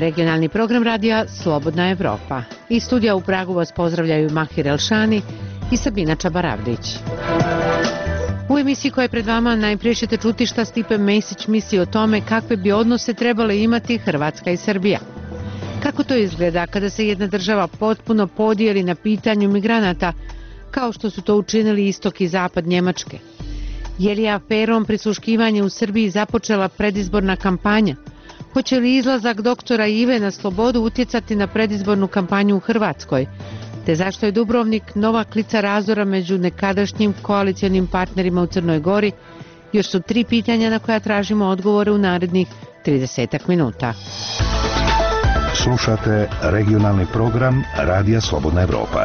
regionalni program radija Slobodna Evropa. Iz studija u Pragu vas pozdravljaju Mahir Elšani i Sabina Čabaravdić. U emisiji koja je pred vama najprije ćete čuti šta Stipe Mesić misli o tome kakve bi odnose trebale imati Hrvatska i Srbija. Kako to izgleda kada se jedna država potpuno podijeli na pitanju migranata, kao što su to učinili istok i zapad Njemačke? Je li aferom prisluškivanja u Srbiji započela predizborna kampanja? Hoće li izlazak doktora Ive na slobodu utjecati na predizbornu kampanju u Hrvatskoj? Te zašto je Dubrovnik nova klica razdora među nekadašnjim koalicionim partnerima u Crnoj Gori? Još su 3 pitanja na koja tražimo odgovore u narednih 30 minuta. Slušate regionalni program Radija Slobodna Evropa.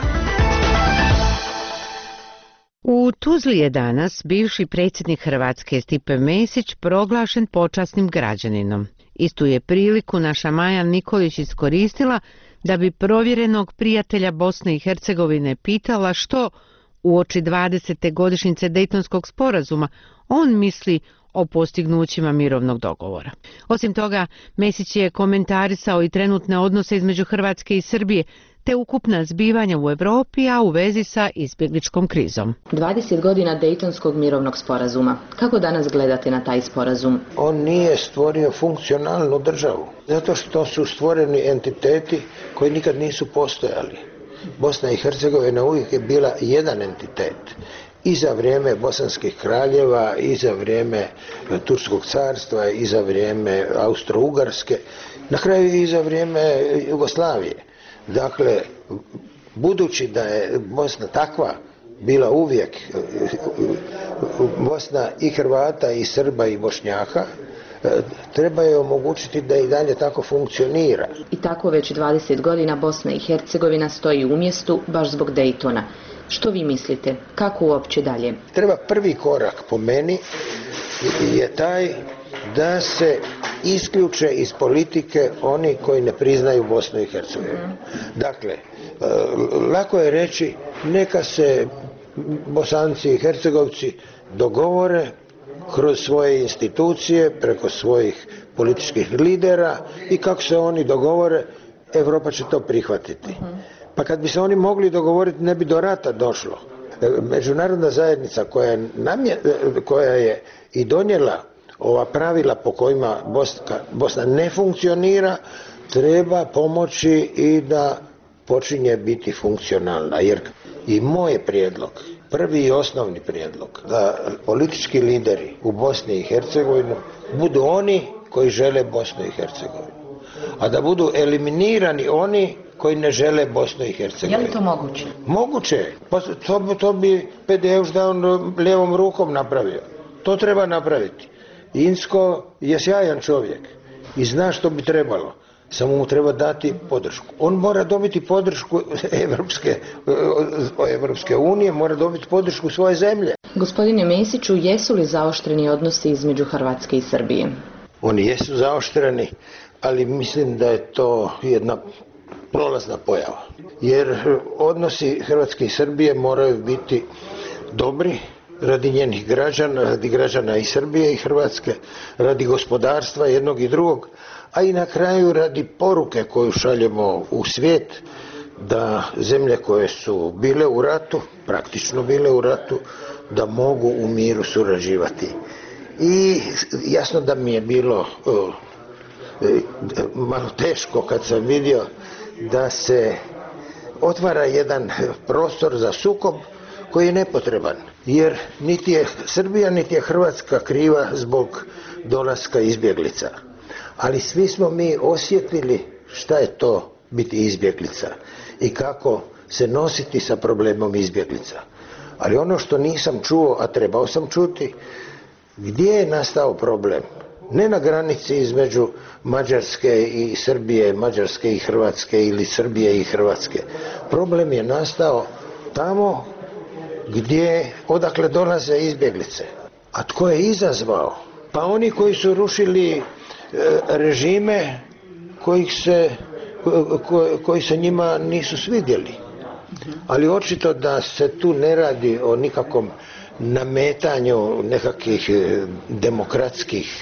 U Tuzli je danas bivši predsjednik Hrvatske Stipe Mesić proglašen počasnim građaninom. Istu je priliku naša Maja Nikolić iskoristila da bi provjerenog prijatelja Bosne i Hercegovine pitala što uoči 20. godišnjice Dejtonskog sporazuma on misli o postignućima mirovnog dogovora. Osim toga, Mesić je komentarisao i trenutne odnose između Hrvatske i Srbije, te ukupna zbivanja u Europi, a u vezi sa izbjegličkom krizom. 20 godina Dejtonskog mirovnog sporazuma. Kako danas gledate na taj sporazum? On nije stvorio funkcionalnu državu, zato što su stvoreni entiteti koji nikad nisu postojali. Bosna i Hercegovina uvijek je bila jedan entitet. I za vrijeme bosanskih kraljeva, i za vrijeme Turskog carstva, i za vrijeme Austro-Ugarske, na kraju i za vrijeme Jugoslavije. Dakle, budući da je Bosna takva bila uvijek, Bosna i Hrvata, i Srba, i Bošnjaka, treba je omogućiti da i dalje tako funkcionira. I tako već 20 godina Bosna i Hercegovina stoji u mjestu baš zbog Dejtona. Što vi mislite? Kako uopće dalje? Treba prvi korak po meni je taj da se isključe iz politike oni koji ne priznaju Bosnu i Hercegovinu. Dakle, lako je reći neka se Bosanci i Hercegovci dogovore kroz svoje institucije, preko svojih političkih lidera i kako se oni dogovore, Europa će to prihvatiti. Pa kad bi se oni mogli dogovoriti, ne bi do rata došlo. Međunarodna zajednica koja je i donijela ova pravila po kojima Bosna ne funkcionira, treba pomoći i da počinje biti funkcionalna. Jer i moj prijedlog, prvi i osnovni prijedlog, da politički lideri u Bosni i Hercegovini budu oni koji žele Bosnu i Hercegovinu, a da budu eliminirani oni koji ne žele Bosnu i Hercegovinu. Je li to moguće? Moguće je. Pa to bi PDF da on lijevom rukom napravio. To treba napraviti. Insko je sjajan čovjek i zna što bi trebalo. Samo mu treba dati podršku. On mora dobiti podršku Evropske unije, mora dobiti podršku svoje zemlje. Gospodine Mesiću, jesu li zaoštreni odnosi između Hrvatske i Srbije? Oni jesu zaoštreni, ali mislim da je to jedna prolazna pojava. Jer odnosi Hrvatske i Srbije moraju biti dobri radi njenih građana, radi građana i Srbije i Hrvatske, radi gospodarstva jednog i drugog, a i na kraju radi poruke koju šaljemo u svijet da zemlje koje su bile u ratu, praktično bile u ratu, da mogu u miru surađivati. I jasno da mi je bilo malo teško kad sam vidio da se otvara jedan prostor za sukob koji je nepotreban, jer niti je Srbija niti je Hrvatska kriva zbog dolaska izbjeglica. Ali svi smo mi osjetili šta je to biti izbjeglica i kako se nositi sa problemom izbjeglica. Ali ono što nisam čuo, a trebao sam čuti, gdje je nastao problem? Ne na granici između Mađarske i Srbije, Mađarske i Hrvatske ili Srbije i Hrvatske. Problem je nastao tamo odakle dolaze izbjeglice. A tko je izazvao? Pa oni koji su rušili režime koji se njima nisu svidjeli. Ali očito da se tu ne radi o nikakvom nametanju nekakvih demokratskih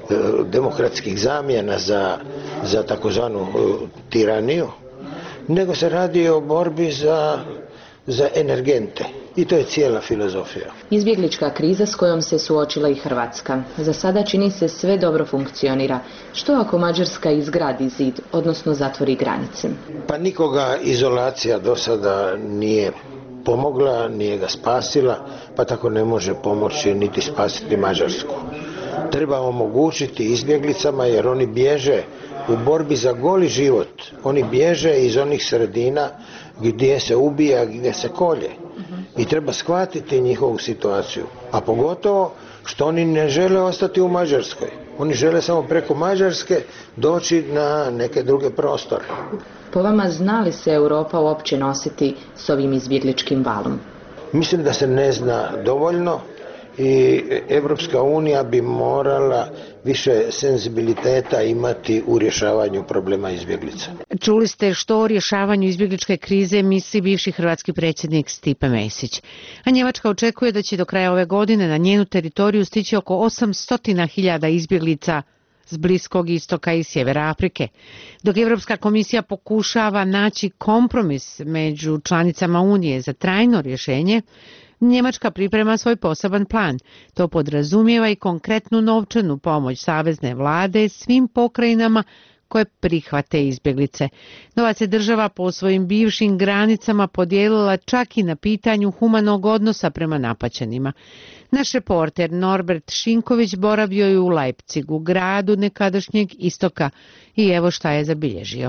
demokratskih zamjena za takozvanu tiraniju, nego se radi o borbi za energente. I to je cijela filozofija. Izbjeglička kriza s kojom se suočila i Hrvatska. Za sada čini se sve dobro funkcionira. Što ako Mađarska izgradi zid, odnosno zatvori granice? Pa nikoga izolacija do sada nije pomogla, nije ga spasila, pa tako ne može pomoći niti spasiti Mađarsku. Treba omogućiti izbjeglicama jer oni bježe u borbi za goli život. Oni bježe iz onih sredina gdje se ubija, gdje se kolje. I treba shvatiti njihovu situaciju. A pogotovo što oni ne žele ostati u Mađarskoj. Oni žele samo preko Mađarske doći na neke druge prostore. Po vama, zna li se Europa uopće nositi s ovim izbjegličkim valom? Mislim da se ne zna dovoljno i Evropska unija bi morala više senzibiliteta imati u rješavanju problema izbjeglica. Čuli ste što o rješavanju izbjegličke krize misli bivši hrvatski predsjednik Stipe Mesić. A Njemačka očekuje da će do kraja ove godine na njenu teritoriju stići oko 800.000 izbjeglica s Bliskog istoka i sjevera Afrike. Dok Europska komisija pokušava naći kompromis među članicama Unije za trajno rješenje, Njemačka priprema svoj poseban plan. To podrazumijeva i konkretnu novčanu pomoć savezne vlade svim pokrajinama koje prihvate izbjeglice. Novac je država po svojim bivšim granicama podijelila čak i na pitanju humanog odnosa prema napaćenima. Naš reporter Norbert Šinković boravio je u Leipzigu, gradu nekadašnjeg istoka, i evo šta je zabilježio.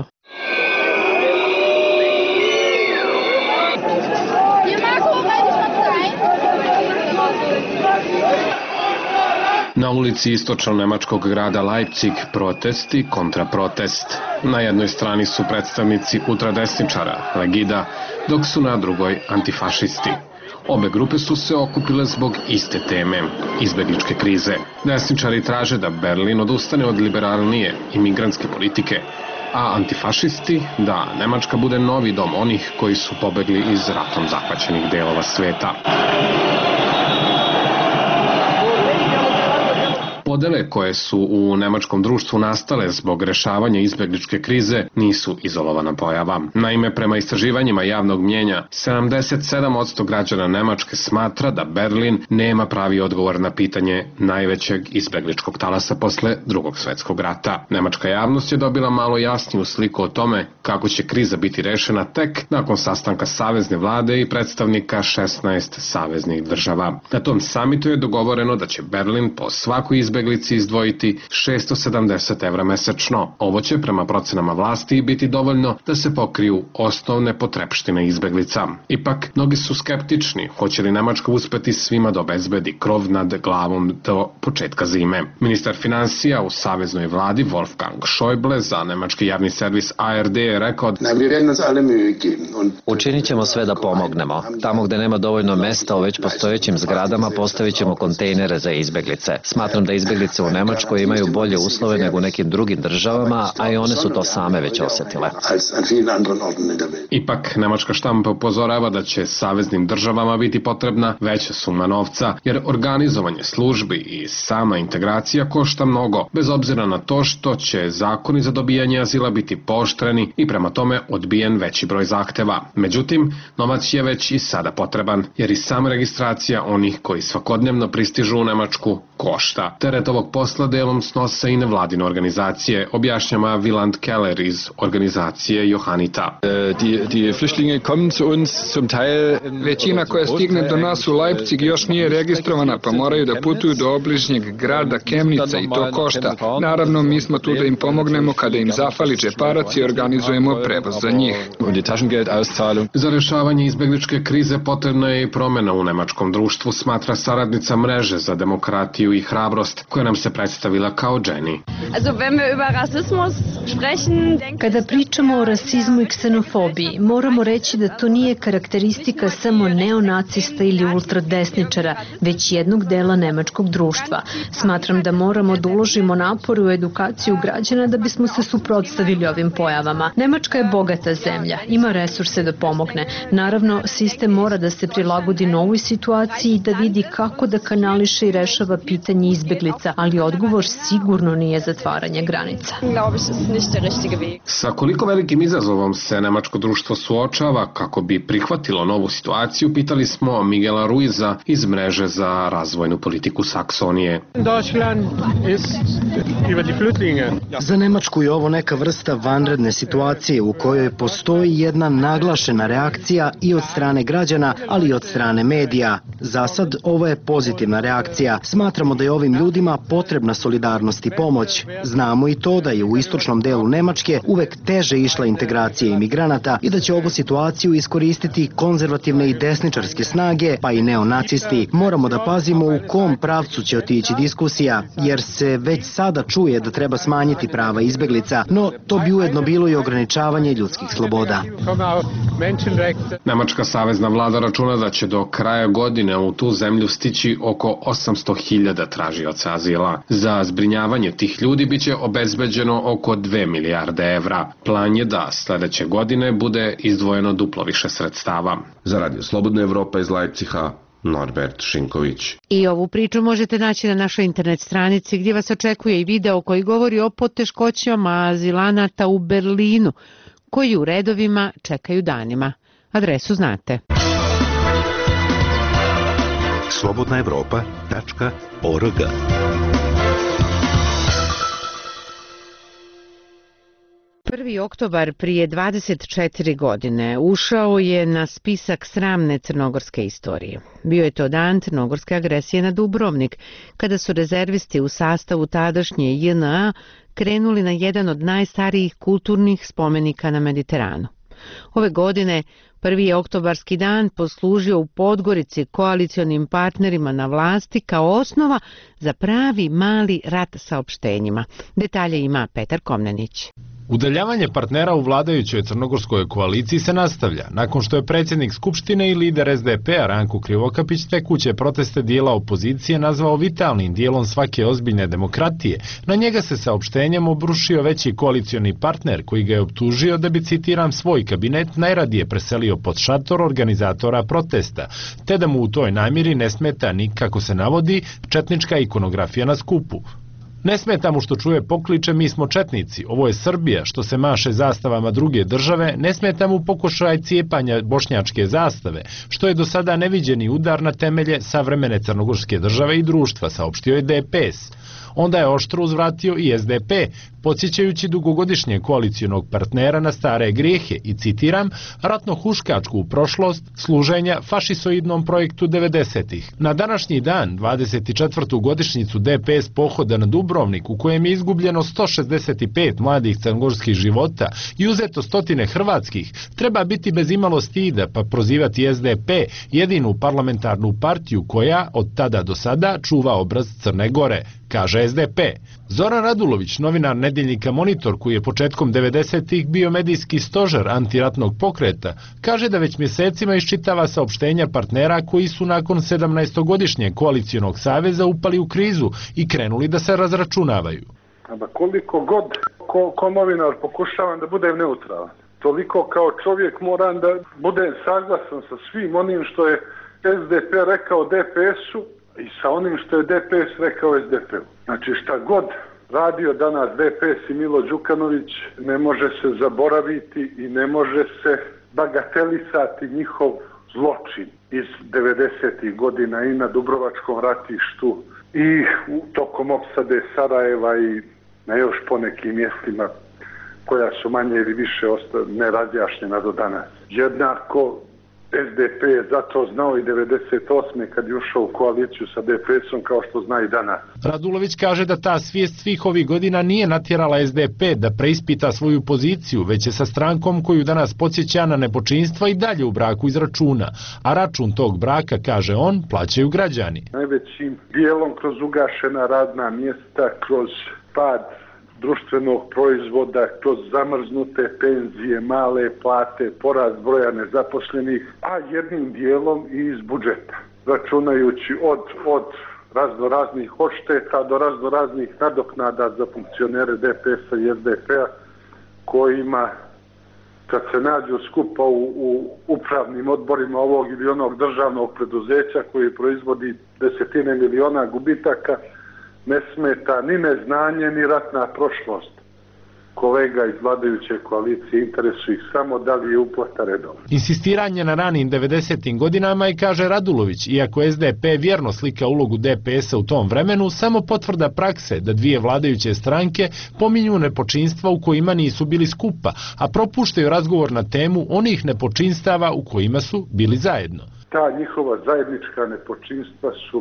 Na ulici istočno-nemačkog grada Leipzig protesti kontra protest. Na jednoj strani su predstavnici ultradesničara, Legida, dok su na drugoj antifašisti. Obe grupe su se okupile zbog iste teme, izbjegličke krize. Desničari traže da Berlin odustane od liberalnije imigrantske politike, a antifašisti da Nemačka bude novi dom onih koji su pobegli iz ratom zahvaćenih delova sveta. Podele koje su u nemačkom društvu nastale zbog rešavanja izbjegličke krize nisu izolovana pojava. Naime, prema istraživanjima javnog mnjenja, 77% građana Nemačke smatra da Berlin nema pravi odgovor na pitanje najvećeg izbjegličkog talasa posle Drugog svjetskog rata. Nemačka javnost je dobila malo jasniju sliku o tome kako će kriza biti rešena tek nakon sastanka savezne vlade i predstavnika 16 saveznih država. Na tom samitu je dogovoreno da će Berlin po svakoj izbjeglici izdvojiti 670 evra mesečno. Ovo će prema procenama vlasti biti dovoljno da se pokriju osnovne potrepštine izbjeglica. Ipak, mnogi su skeptični hoće li Nemačka uspeti svima da obezbedi krov nad glavom do početka zime. Ministar financija u saveznoj vladi Wolfgang Schäuble za nemački javni servis ARD je rekao: Učinit ćemo sve da pomognemo. Tamo gde nema dovoljno mesta u već postojećim zgradama postavit ćemo kontejnere za izbjeglice. Smatram da izbjeglice u Nemačkoj imaju bolje uslove nego u nekim drugim državama, a i one su to same već osjetile. Ipak, nemačka štampa upozorava da će saveznim državama biti potrebna veća suma novca, jer organizovanje službi i sama integracija košta mnogo, bez obzira na to što će zakoni za dobijanje azila biti pooštreni i prema tome odbijen veći broj zahteva. Međutim, novac je već i sada potreban, jer i sama registracija onih koji svakodnevno pristižu u Nemačku košta. Teret ovog posla delom snose i nevladine organizacije, objašnjava Wieland Keller iz organizacije Johannita. Većina koja stigne do nas u Leipzig još nije registrovana, pa moraju da putuju do obližnjeg grada Chemnica i to košta. Naravno, mi smo tu da im pomognemo kada im zafali džeparac i organizujemo prevoz za njih. Za rešavanje izbjegličke krize potrebna je i promjena u nemačkom društvu, smatra saradnica mreže za demokratiju i hrabrost, koja nam se predstavila kao Jenny. Kada pričamo o rasizmu i ksenofobiji, moramo reći da to nije karakteristika samo neonacista ili ultradesničara, već jednog dela nemačkog društva. Smatram da moramo da uložimo napor u edukaciju građana da bismo se suprotstavili ovim pojavama. Nemačka je bogata zemlja, ima resurse da pomogne. Naravno, sistem mora da se prilagodi novoj situaciji i da vidi kako da kanališe i rešava pitanje pitanje izbeglica, ali odgovor sigurno nije zatvaranje granica. Sa koliko velikim izazovom se nemačko društvo suočava kako bi prihvatilo novu situaciju, pitali smo Miguela Ruiza iz mreže za razvojnu politiku Saksonije. Za Nemačku je ovo neka vrsta vanredne situacije u kojoj postoji jedna naglašena reakcija i od strane građana, ali i od strane medija. Za sad ovo je pozitivna reakcija. Smatramo da je ovim ljudima potrebna solidarnost i pomoć. Znamo i to da je u istočnom delu Nemačke uvek teže išla integracija imigranata i da će ovu situaciju iskoristiti konzervativne i desničarske snage, pa i neonacisti. Moramo da pazimo u kom pravcu će otići diskusija, jer se već sada čuje da treba smanjiti prava izbeglica, no to bi ujedno bilo i ograničavanje ljudskih sloboda. Nemačka savezna vlada računa da će do kraja godine u tu zemlju stići oko 800.000 tražioca azila. Za zbrinjavanje tih ljudi biće obezbeđeno oko 2 milijarde evra. Plan je da sledeće godine bude izdvojeno duplo više sredstava. Za Radio Slobodna Evropa iz Leipciga, Norbert Šinković. I ovu priču možete naći na našoj internet stranici gdje vas očekuje i video koji govori o poteškoćama azilanata u Berlinu, koji u redovima čekaju danima. Adresu znate. slobodnaevropa.org 1. oktobar prije 24 godine ušao je na spisak sramne crnogorske istorije. Bio je to dan crnogorske agresije na Dubrovnik, kada su rezervisti u sastavu tadašnje JNA krenuli na jedan od najstarijih kulturnih spomenika na Mediteranu. Ove godine 1. oktobarski dan poslužio u Podgorici koalicionim partnerima na vlasti kao osnova za pravi mali rat saopštenjima. Detalje ima Petar Komnenić. Udaljavanje partnera u vladajućoj crnogorskoj koaliciji se nastavlja, nakon što je predsjednik Skupštine i lider SDP-a Ranko Krivokapić tekuće proteste dijela opozicije nazvao vitalnim dijelom svake ozbiljne demokratije. Na njega se saopštenjem obrušio veći koalicioni partner koji ga je optužio da bi, citiram, svoj kabinet najradije preselio pod šator organizatora protesta, te da mu u toj namjeri ne smeta ni, kako se navodi, četnička ikonografija na skupu. Ne smeta mu što čuje pokliče "mi smo četnici, ovo je Srbija", što se maše zastavama druge države, ne smeta mu pokušaj cijepanja bošnjačke zastave, što je do sada neviđeni udar na temelje savremene crnogorske države i društva, saopštio je DPS. Onda je oštro uzvratio i SDP, podsjećajući dugogodišnjeg koalicijonog partnera na stare grijehe i, citiram, ratno-huškačku prošlost služenja fašisoidnom projektu 90-ih. Na današnji dan, 24. godišnjicu DPS pohoda na Dubrovnik, u kojem je izgubljeno 165 mladih crnogorskih života i uzeto stotine hrvatskih, treba biti bez imalo stida pa prozivati SDP, jedinu parlamentarnu partiju koja od tada do sada čuva obraz Crne Gore, kaže SDP. Zoran Radulović, novinar nedeljnika Monitor, koji je početkom 90-ih bio medijski stožer antiratnog pokreta, kaže da već mjesecima iščitava saopštenja partnera koji su nakon 17-godišnjeg koalicijonog saveza upali u krizu i krenuli da se razračunavaju. Koliko god ko novinar pokušavam da budem neutralan, toliko kao čovjek moram da budem saglasan sa svim onim što je SDP rekao DPS-u i sa onim što je DPS rekao SDP-u. Znači šta god radio danas DPS i Milo Đukanović, ne može se zaboraviti i ne može se bagatelisati njihov zločin iz 90. godina i na Dubrovačkom ratištu i tokom opsade Sarajeva i na još ponekim mjestima koja su manje ili više nerazjašnjena do danas. Jednako SDP je zato znao i 98. kad je ušao u koaliciju sa DPS-om kao što zna i danas. Radulović kaže da ta svijest svih ovih godina nije natjerala SDP da preispita svoju poziciju, već je sa strankom koju danas podsjeća na nepočinstva i dalje u braku iz računa. A račun tog braka, kaže on, plaćaju građani. Najvećim dijelom kroz ugašena radna mjesta, kroz pad društvenog proizvoda, kroz zamrznute penzije, male plate, porast broja nezaposlenih, a jednim dijelom i iz budžeta, računajući od raznoraznih odšteta do raznoraznih nadoknada za funkcionere DPS-a i SDP-a kojima kad se nađu skupa u upravnim odborima ovog ili onog državnog preduzeća koji proizvodi desetine miliona gubitaka, ne smeta ni neznanje ni ratna prošlost kolega iz vladajuće koalicije, interesu ih samo da li je uplata redovna. Insistiranje na ranim 90. godinama i kaže Radulović, iako SDP vjerno slika ulogu DPS-a u tom vremenu, samo potvrda prakse da dvije vladajuće stranke pominju nepočinstva u kojima nisu bili skupa, a propuštaju razgovor na temu onih nepočinstava u kojima su bili zajedno. Ta njihova zajednička nepočinstva su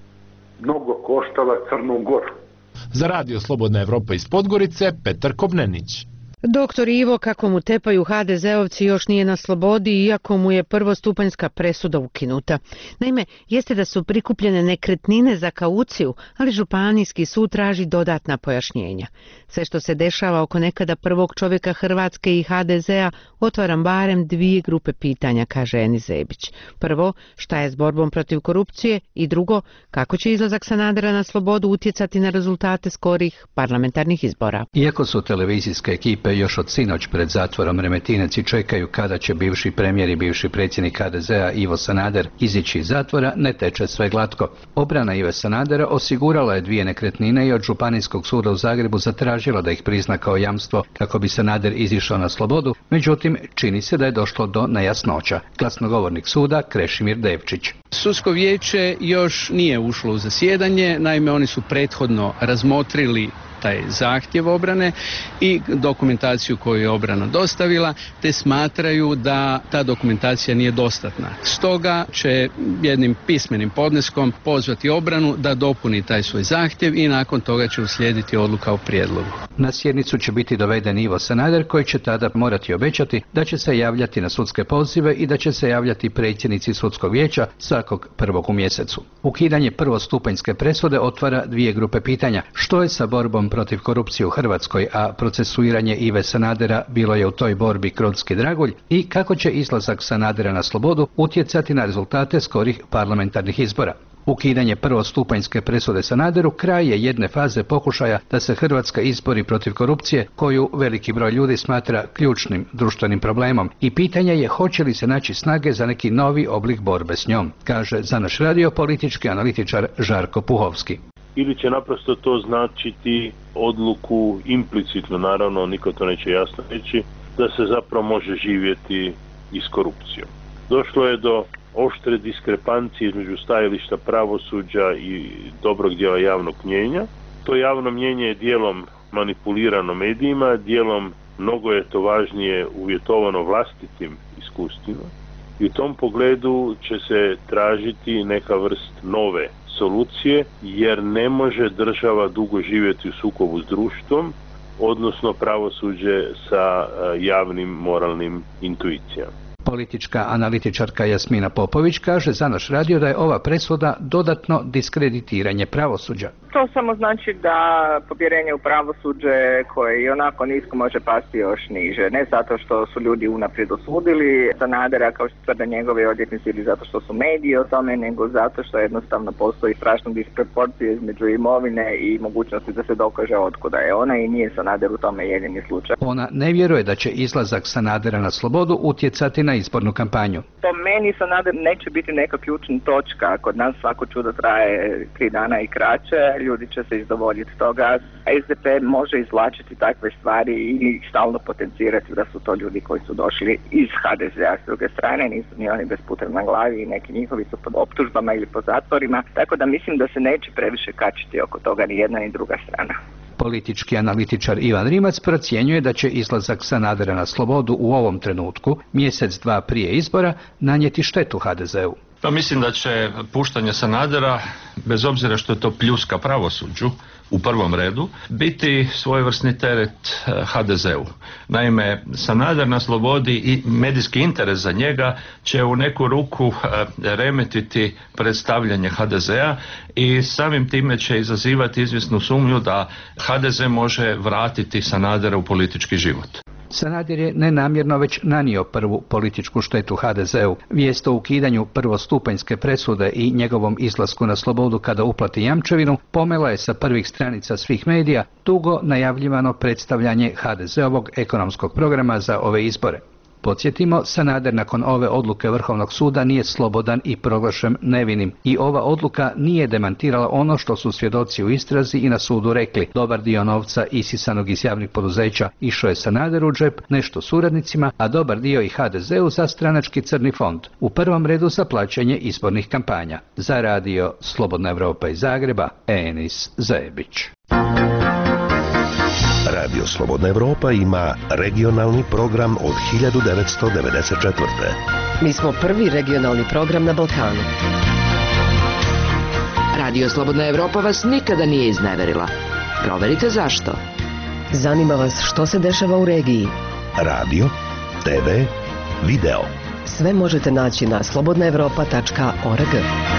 mnogo koštala Crnu Goru. Za Radio Slobodna Evropa iz Podgorice, Petar Kobnenić. Doktor Ivo, kako mu tepaju HDZ-ovci, još nije na slobodi, iako mu je prvostupanjska presuda ukinuta. Naime, jeste da su prikupljene nekretnine za kauciju, ali Županijski sud traži dodatna pojašnjenja. Sve što se dešava oko nekada prvog čovjeka Hrvatske i HDZ-a otvaram barem dvije grupe pitanja, kaže Enis Zebić. Prvo, šta je s borbom protiv korupcije, i drugo, kako će izlazak Sanadera na slobodu utjecati na rezultate skorih parlamentarnih izbora. Iako su televizijske ekipe još od sinoć pred zatvorom Remetinec i čekaju kada će bivši premijer i bivši predsjednik HDZ-a Ivo Sanader izići iz zatvora, ne teče sve glatko. Obrana Ive Sanadera osigurala je dvije nekretnine i od Županijskog suda u Zagrebu zatražila da ih prizna kao jamstvo kako bi Sanader izišao na slobodu, međutim čini se da je došlo do nejasnoća. Glasnogovornik suda Krešimir Devčić. Sudsko vijeće još nije ušlo u zasjedanje, naime oni su prethodno razmotrili taj zahtjev obrane i dokumentaciju koju je obrana dostavila, te smatraju da ta dokumentacija nije dostatna. Stoga će jednim pismenim podneskom pozvati obranu da dopuni taj svoj zahtjev i nakon toga će uslijediti odluka o prijedlogu. Na sjednicu će biti doveden Ivo Sanader, koji će tada morati obećati da će se javljati na sudske pozive i da će se javljati predsjednici sudskog vijeća svakog prvog u mjesecu. Ukidanje prvostupanjske presude otvara dvije grupe pitanja. Što je sa borbom protiv korupcije u Hrvatskoj, a procesuiranje Ive Sanadera bilo je u toj borbi kronski dragulj, i kako će izlazak Sanadera na slobodu utjecati na rezultate skorih parlamentarnih izbora. Ukidanje prvostupanjske presude Sanaderu kraj je jedne faze pokušaja da se Hrvatska izbori protiv korupcije, koju veliki broj ljudi smatra ključnim društvenim problemom, i pitanje je hoće li se naći snage za neki novi oblik borbe s njom, kaže za naš radio politički analitičar Žarko Puhovski. Ili će naprosto to značiti odluku implicitno, naravno niko to neće jasno reći, da se zapravo može živjeti i s korupcijom. Došlo je do oštre diskrepancije između stajališta pravosuđa i dobrog dijela javnog mnijenja. To javno mnijenje je dijelom manipulirano medijima, dijelom mnogo je to važnije uvjetovano vlastitim iskustvima. I u tom pogledu će se tražiti neka vrst nove solucije, jer ne može država dugo živjeti u sukobu s društvom, odnosno pravosuđe sa javnim moralnim intuicijama. Politička analitičarka Jasmina Popović kaže za naš radio da je ova presuda dodatno diskreditiranje pravosuđa. To samo znači da povjerenje u pravosuđe, koje i onako nisko, može pasti još niže. Ne zato što su ljudi unaprijed osudili Sanadera, kao što tvrde njegovi odvjetnici, ili zato što su mediji o tome, nego zato što jednostavno postoji strašna disproporcija između imovine i mogućnosti da se dokaže otkuda je ona, i nije Sanader u tome jedini slučaj. Ona ne vjeruje da će izlazak Sanadera na slobodu utjecati na izbornu kampanju. Po meni Sanader neće biti neka ključna točka. Kod nas svako čudo traje 3 dana i kraće, ljudi će se izdovoljiti toga. SDP može izvlačiti takve stvari i stalno potencirati da su to ljudi koji su došli iz HDZ-a. S druge strane nisu ni oni bez puta na glavi i neki njihovi su pod optužbama ili pod zatvorima, tako da mislim da se neće previše kačiti oko toga ni jedna ni druga strana. Politički analitičar Ivan Rimac procjenjuje da će izlazak Sanadera na slobodu u ovom trenutku, mjesec dva prije izbora, nanijeti štetu HDZ-u. Pa mislim da će puštanje Sanadera, bez obzira što je to pljuska pravosuđu u prvom redu, biti svojevrsni teret HDZ-u. Naime, Sanader na slobodi i medijski interes za njega će u neku ruku remetiti predstavljanje HDZ-a i samim time će izazivati izvjesnu sumnju da HDZ može vratiti Sanadera u politički život. Sanader je nenamjerno već nanio prvu političku štetu HDZ-u. Vijest o ukidanju prvostupanjske presude i njegovom izlasku na slobodu kada uplati jamčevinu pomela je sa prvih stranica svih medija dugo najavljivano predstavljanje HDZ-ovog ekonomskog programa za ove izbore. Podsjetimo, Sanader nakon ove odluke Vrhovnog suda nije slobodan i proglašen nevinim. I ova odluka nije demantirala ono što su svjedoci u istrazi i na sudu rekli. Dobar dio novca isisanog iz javnih poduzeća išao je Sanaderu u džep, nešto suradnicima, a dobar dio i HDZ-u za stranački crni fond. U prvom redu za plaćanje izbornih kampanja. Za radio Slobodna Evropa iz Zagreba, Enis Zajebić. Radio Slobodna Evropa ima regionalni program od 1994. Mi smo prvi regionalni program na Balkanu. Radio Slobodna Evropa vas nikada nije izneverila. Proverite zašto. Zanima vas što se dešava u regiji. Radio, TV, video. Sve možete naći na slobodnaevropa.org.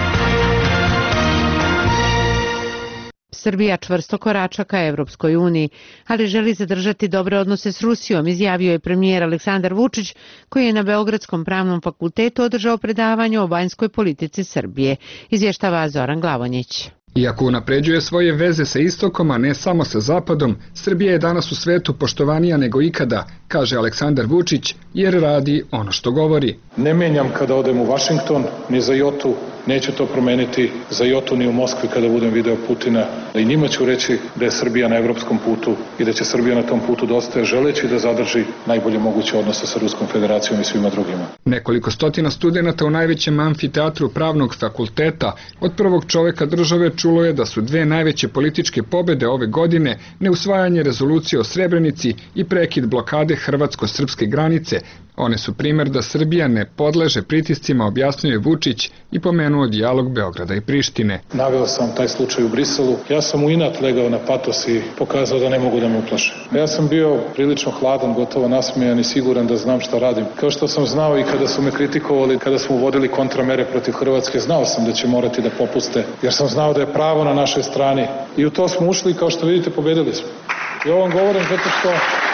Srbija čvrsto korača ka Evropskoj uniji, ali želi zadržati dobre odnose s Rusijom, izjavio je premijer Aleksandar Vučić, koji je na Beogradskom pravnom fakultetu održao predavanje o vanjskoj politici Srbije, izvještava Zoran Glavonjić. Iako unapređuje svoje veze sa istokom, a ne samo sa zapadom, Srbija je danas u svetu poštovanija nego ikada, kaže Aleksandar Vučić, jer radi ono što govori. Ne menjam kada odem u Vašington, ni za jotu, neću to promeniti za jotu ni u Moskvi kada budem video Putina. I njima ću reći da je Srbija na evropskom putu i da će Srbija na tom putu dosta želeći da zadrži najbolje moguće odnose sa Ruskom federacijom i svima drugima. Nekoliko stotina studenata u najvećem amfiteatru pravnog fakulteta od prvog čoveka države čulo je da su dve najveće političke pobede ove godine neusvajanje rezolucije o Srebrenici i prekid blokade hrvatsko-srpske granice. One su primjer da Srbija ne podleže pritiscima, objasnjuje Vučić i pomenuo dijalog Beograda i Prištine. Naveo sam taj slučaj u Briselu. Ja sam u inat legao na patos i pokazao da ne mogu da me uplaše. Ja sam bio prilično hladan, gotovo nasmejan i siguran da znam šta radim. Kao što sam znao i kada su me kritikovali, kada smo uvodili kontramere protiv Hrvatske, znao sam da će morati da popuste, jer sam znao da je pravo na našoj strani. I u to smo ušli i kao što vidite pobedili smo. I ovo vam govorim zato što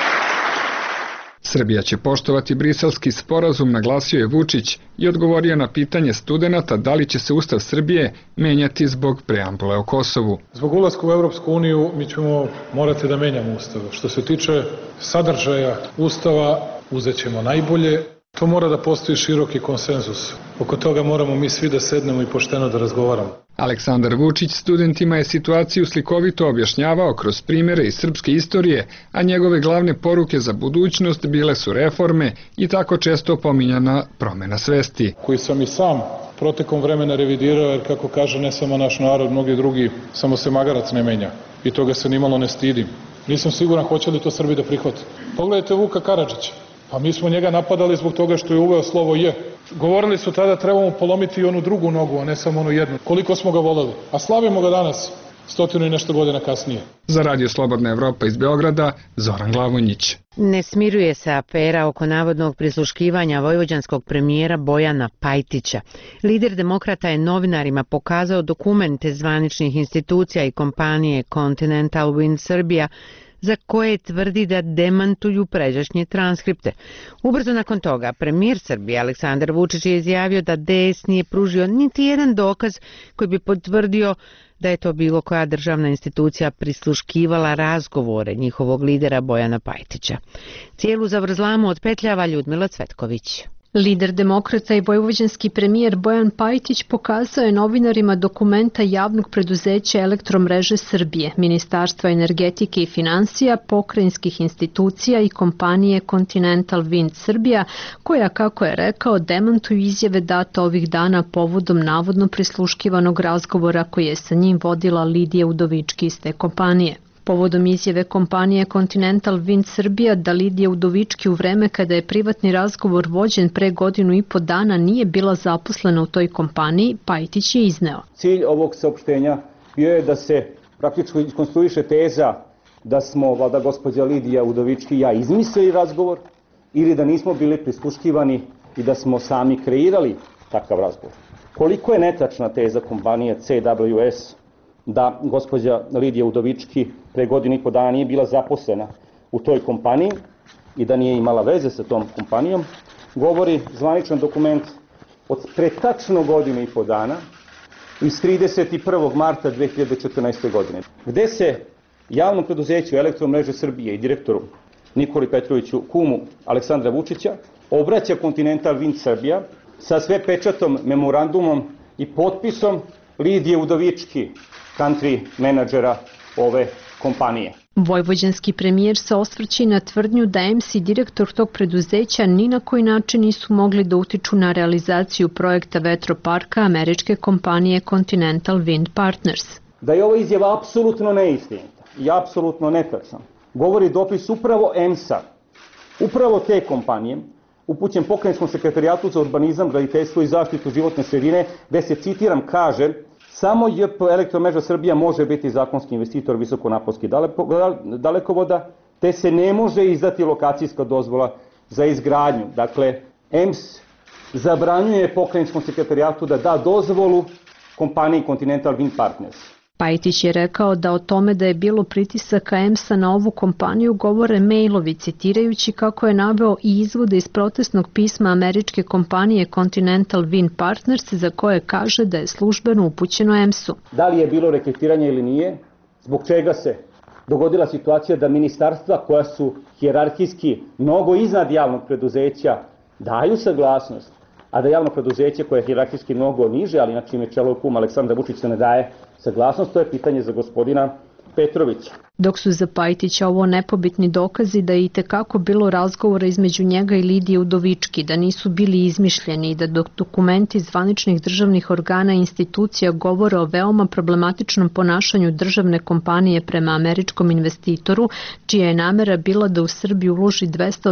Srbija će poštovati briselski sporazum, naglasio je Vučić i odgovorio na pitanje studenata da li će se Ustav Srbije menjati zbog preambule o Kosovu. Zbog ulaska u Evropsku uniju mi ćemo morati da menjamo Ustav. Što se tiče sadržaja Ustava, uzet ćemo najbolje. To mora da postoji široki konsenzus. Oko toga moramo mi svi da sednemo i pošteno da razgovaramo. Aleksandar Vučić studentima je situaciju slikovito objašnjavao kroz primjere iz srpske istorije, a njegove glavne poruke za budućnost bile su reforme i tako često pominjana promjena svesti. Koji sam i sam protekom vremena revidirao, jer kako kaže ne samo naš narod, mnogi drugi, samo se magarac ne menja. I toga se nimalo ne stidim. Nisam siguran hoće li to Srbi da prihvate. Pogledajte Vuka Karadžića. Pa mi smo njega napadali zbog toga što je uveo slovo J. Govorili su tada trebamo polomiti i onu drugu nogu, a ne samo onu jednu. Koliko smo ga voleli. A slavimo ga danas, 100 i nešto godina kasnije. Za Radio Slobodna Evropa iz Beograda, Zoran Glavonjić. Ne smiruje se afera oko navodnog prisluškivanja vojvođanskog premijera Bojana Pajtića. Lider demokrata je novinarima pokazao dokumente zvaničnih institucija i kompanije Continental Wind Serbia, za koje tvrdi da demantuju pređašnje transkripte. Ubrzo nakon toga, premijer Srbije Aleksandar Vučić je izjavio da DS nije pružio niti jedan dokaz koji bi potvrdio da je to bilo koja državna institucija prisluškivala razgovore njihovog lidera Bojana Pajtića. Cijelu zavrzlamu otpetljava Ljudmila Cvetković. Lider demokrata i vojvođanski premijer Bojan Pajtić pokazao je novinarima dokumenta javnog preduzeća Elektromreže Srbije, Ministarstva energetike i financija, pokrajinskih institucija i kompanije Continental Wind Serbia, koja, kako je rekao, demantuju izjave date ovih dana povodom navodno prisluškivanog razgovora koji je sa njim vodila Lidija Udovički iz te kompanije. Povodom izjave kompanije Continental Wind Serbia da Lidija Udovički u vreme kada je privatni razgovor vođen pre 1.5 godina nije bila zaposlena u toj kompaniji, Pajtić je izneo. Cilj ovog saopštenja bio je da se praktično iskonstruiše teza da smo, valjda gospođa Lidija Udovički i ja, izmislili razgovor ili da nismo bili prisluškivani i da smo sami kreirali takav razgovor. Koliko je netačna teza kompanije CWS da gospođa Lidija Udovički pre 1.5 dana nije bila zaposlena u toj kompaniji i da nije imala veze sa tom kompanijom, govori zvaničan dokument od pre tačno 1.5 dana iz 31. marta 2014. godine, gde se javnom preduzeću Elektromreže Srbije i direktoru Nikoli Petroviću, kumu Aleksandra Vučića, obraća Continental Wind Srbija sa sve pečatom, memorandumom i potpisom Lidije Udovički, country menadžera ove kompanije. Vojvođanski premijer se osvrće na tvrdnju da EMS i direktor tog preduzeća ni na koji način nisu mogli da utiču na realizaciju projekta vetroparka američke kompanije Continental Wind Partners. Da je ova izjava apsolutno neistinita i apsolutno netačna, govori dopis upravo EMS-a, upravo te kompanije, upućen Pokrajinskom sekretarijatu za urbanizam, graditeljstvo i zaštitu životne sredine, gde se, citiram, kaže: samo JP Elektromreža Srbija može biti zakonski investitor visokonaponskih dalekovoda, te se ne može izdati lokacijska dozvola za izgradnju. Dakle, EMS zabranjuje Pokrajinskom sekretarijatu da da dozvolu kompaniji Continental Wind Partners. Pajtić je rekao da o tome da je bilo pritisaka EMS-a na ovu kompaniju govore mailovi, citirajući kako je naveo i izvode iz protestnog pisma američke kompanije Continental Wind Partners, za koje kaže da je službeno upućeno EMS-u. Da li je bilo reketiranja ili nije? Zbog čega se dogodila situacija da ministarstva koja su hijerarhijski mnogo iznad javnog preduzeća daju saglasnost, a da javno preduzeće koje je hijerarhijski mnogo niže, ali na čime čelo kum Aleksandra Vučića ne daje saglasnost, to je pitanje za gospodina Petrovića. Dok su za Pajtića ovo nepobitni dokazi da je itekako bilo razgovora između njega i Lidije Udovički, da nisu bili izmišljeni i da dokumenti zvaničnih državnih organa i institucija govore o veoma problematičnom ponašanju državne kompanije prema američkom investitoru, čija je namera bila da u Srbiju uloži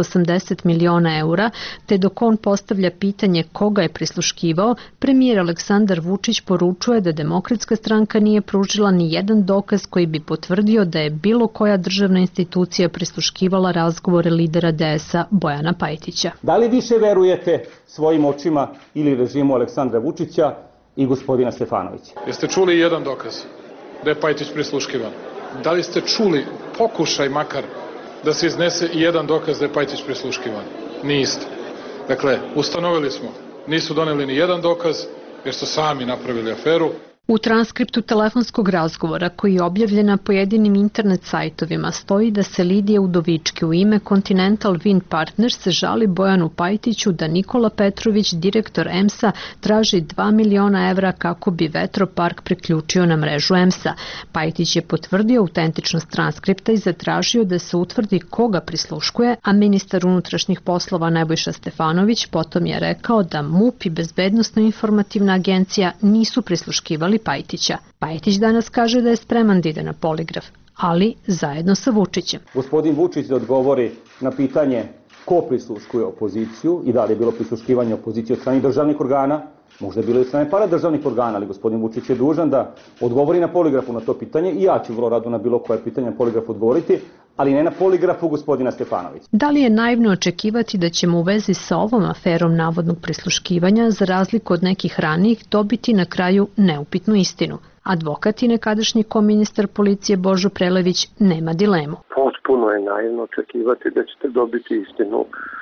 280 miliona eura, te dok on postavlja pitanje koga je prisluškivao, premijer Aleksandar Vučić poručuje da Demokratska stranka nije pružila ni jedan dokaz koji bi potvrdio da je bilo koja državna institucija prisluškivala razgovore lidera DS-a Bojana Pajtića. Da li više verujete svojim očima ili režimu Aleksandra Vučića i gospodina Stefanovića? Jeste čuli jedan dokaz da je Pajtić prisluškivan? Da li ste čuli pokušaj makar da se iznese i jedan dokaz da je Pajtić prisluškivan? Niste. Dakle, ustanovili smo, nisu doneli ni jedan dokaz jer su sami napravili aferu. U transkriptu telefonskog razgovora koji je objavljen na pojedinim internet sajtovima stoji da se Lidija Udovički u ime Continental Wind Partners žali Bojanu Pajtiću da Nikola Petrović, direktor EMS-a, traži 2 miliona evra kako bi vetropark priključio na mrežu EMS-a. Pajtić je potvrdio autentičnost transkripta i zatražio da se utvrdi koga prisluškuje, a ministar unutrašnjih poslova Nebojša Stefanović potom je rekao da MUP i Bezbednosno-informativna agencija nisu prisluškivali Pajtića. Pajtić danas kaže da je spreman da ide na poligraf, ali zajedno sa Vučićem. Gospodin Vučić da odgovori na pitanje ko prisluškuje opoziciju i da li je bilo prisluškivanje opozicije od strane državnih organa, možda je bilo i od strane paradržavnih organa, ali gospodin Vučić je dužan da odgovori na poligrafu na to pitanje i ja ću vrlo rado na bilo koje pitanje na poligrafu odgovoriti, ali ne na poligrafu gospodina Stefanovića. Da li je naivno očekivati da ćemo u vezi sa ovom aferom navodnog prisluškivanja, za razliku od nekih ranijih, dobiti na kraju neupitnu istinu? Advokat i nekadašnji koministar policije Božo Prelević nema dilemu. Potpuno je naivno očekivati da ćete dobiti istinu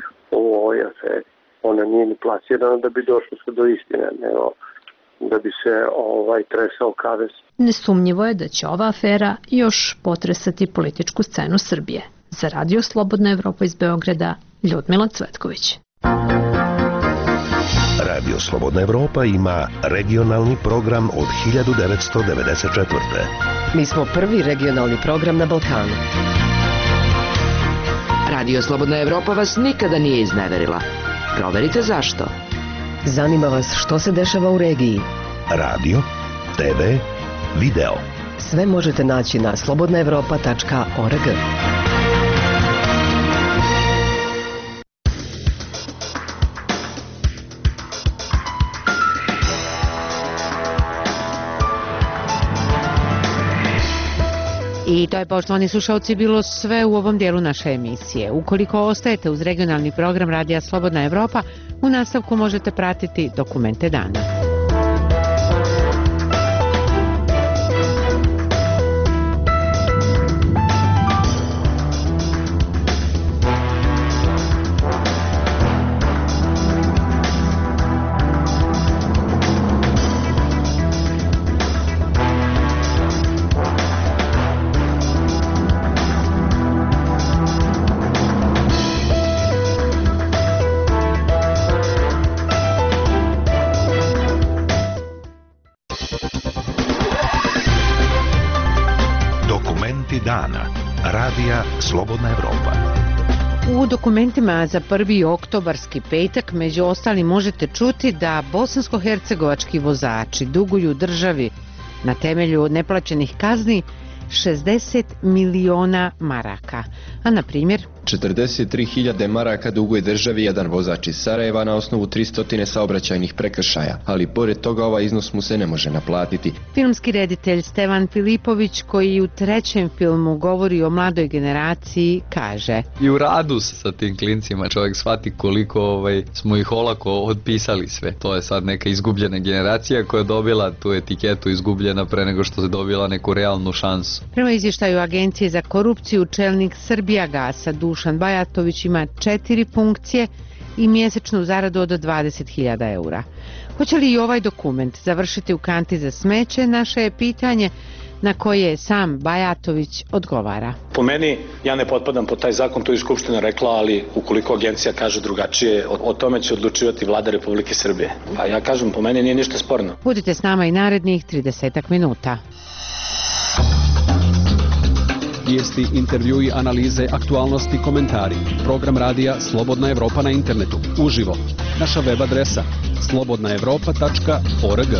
o ovoj aferi. Ona nije ni plasirana da bi došlo se do istine, nego da bi se tresao kavez. Nesumnjivo je da će ova afera još potresati političku scenu Srbije. Za Radio Slobodna Evropa iz Beograda, Ljudmila Cvetković. Radio Slobodna Evropa ima regionalni program od 1994. Mi smo prvi regionalni program na Balkanu. Radio Slobodna Evropa vas nikada nije izneverila. Proverite zašto. Zanima vas što se dešava u regiji. Radio, TV, video. Sve možete naći na slobodnaevropa.org. I to je, poštovani slušalci, bilo sve u ovom dijelu naše emisije. Ukoliko ostajete uz regionalni program Radija Slobodna Evropa, u nastavku možete pratiti Dokumente dana. Vesti dana. Radija Slobodna Evropa. U dokumentima za 1. oktobarski petak među ostalim možete čuti da bosansko-hercegovački vozači duguju državi na temelju neplaćenih kazni 60 miliona maraka, a na primjer 43.000 maraka duguje državi jedan vozač iz Sarajeva na osnovu 300 saobraćajnih prekršaja, ali pored toga ovaj iznos mu se ne može naplatiti. Filmski reditelj Stevan Filipović, koji u 3. filmu govori o mladoj generaciji, kaže: I u radu sa tim klincima čovjek shvati koliko smo ih olako otpisali sve. To je sad neka izgubljena generacija koja je dobila tu etiketu izgubljena pre nego što je dobila neku realnu šansu. Prema izvještaju Agencije za korupciju, čelnik Srbijagasa Dušan Bajatović ima 4 funkcije i mjesečnu zaradu od 20.000 eura. Hoće li i ovaj dokument završiti u kanti za smeće, naše je pitanje na koje sam Bajatović odgovara. Po meni, ja ne potpadam pod taj zakon, to je Skupština rekla, ali ukoliko agencija kaže drugačije, o tome će odlučivati Vlada Republike Srbije. A ja kažem, po meni nije ništa sporno. Budite s nama i narednih 30 minuta. Vijesti, intervjui, analize, aktualnosti, komentari. Program radija Slobodna Evropa na internetu. Uživo. Naša web adresa slobodnaevropa.org.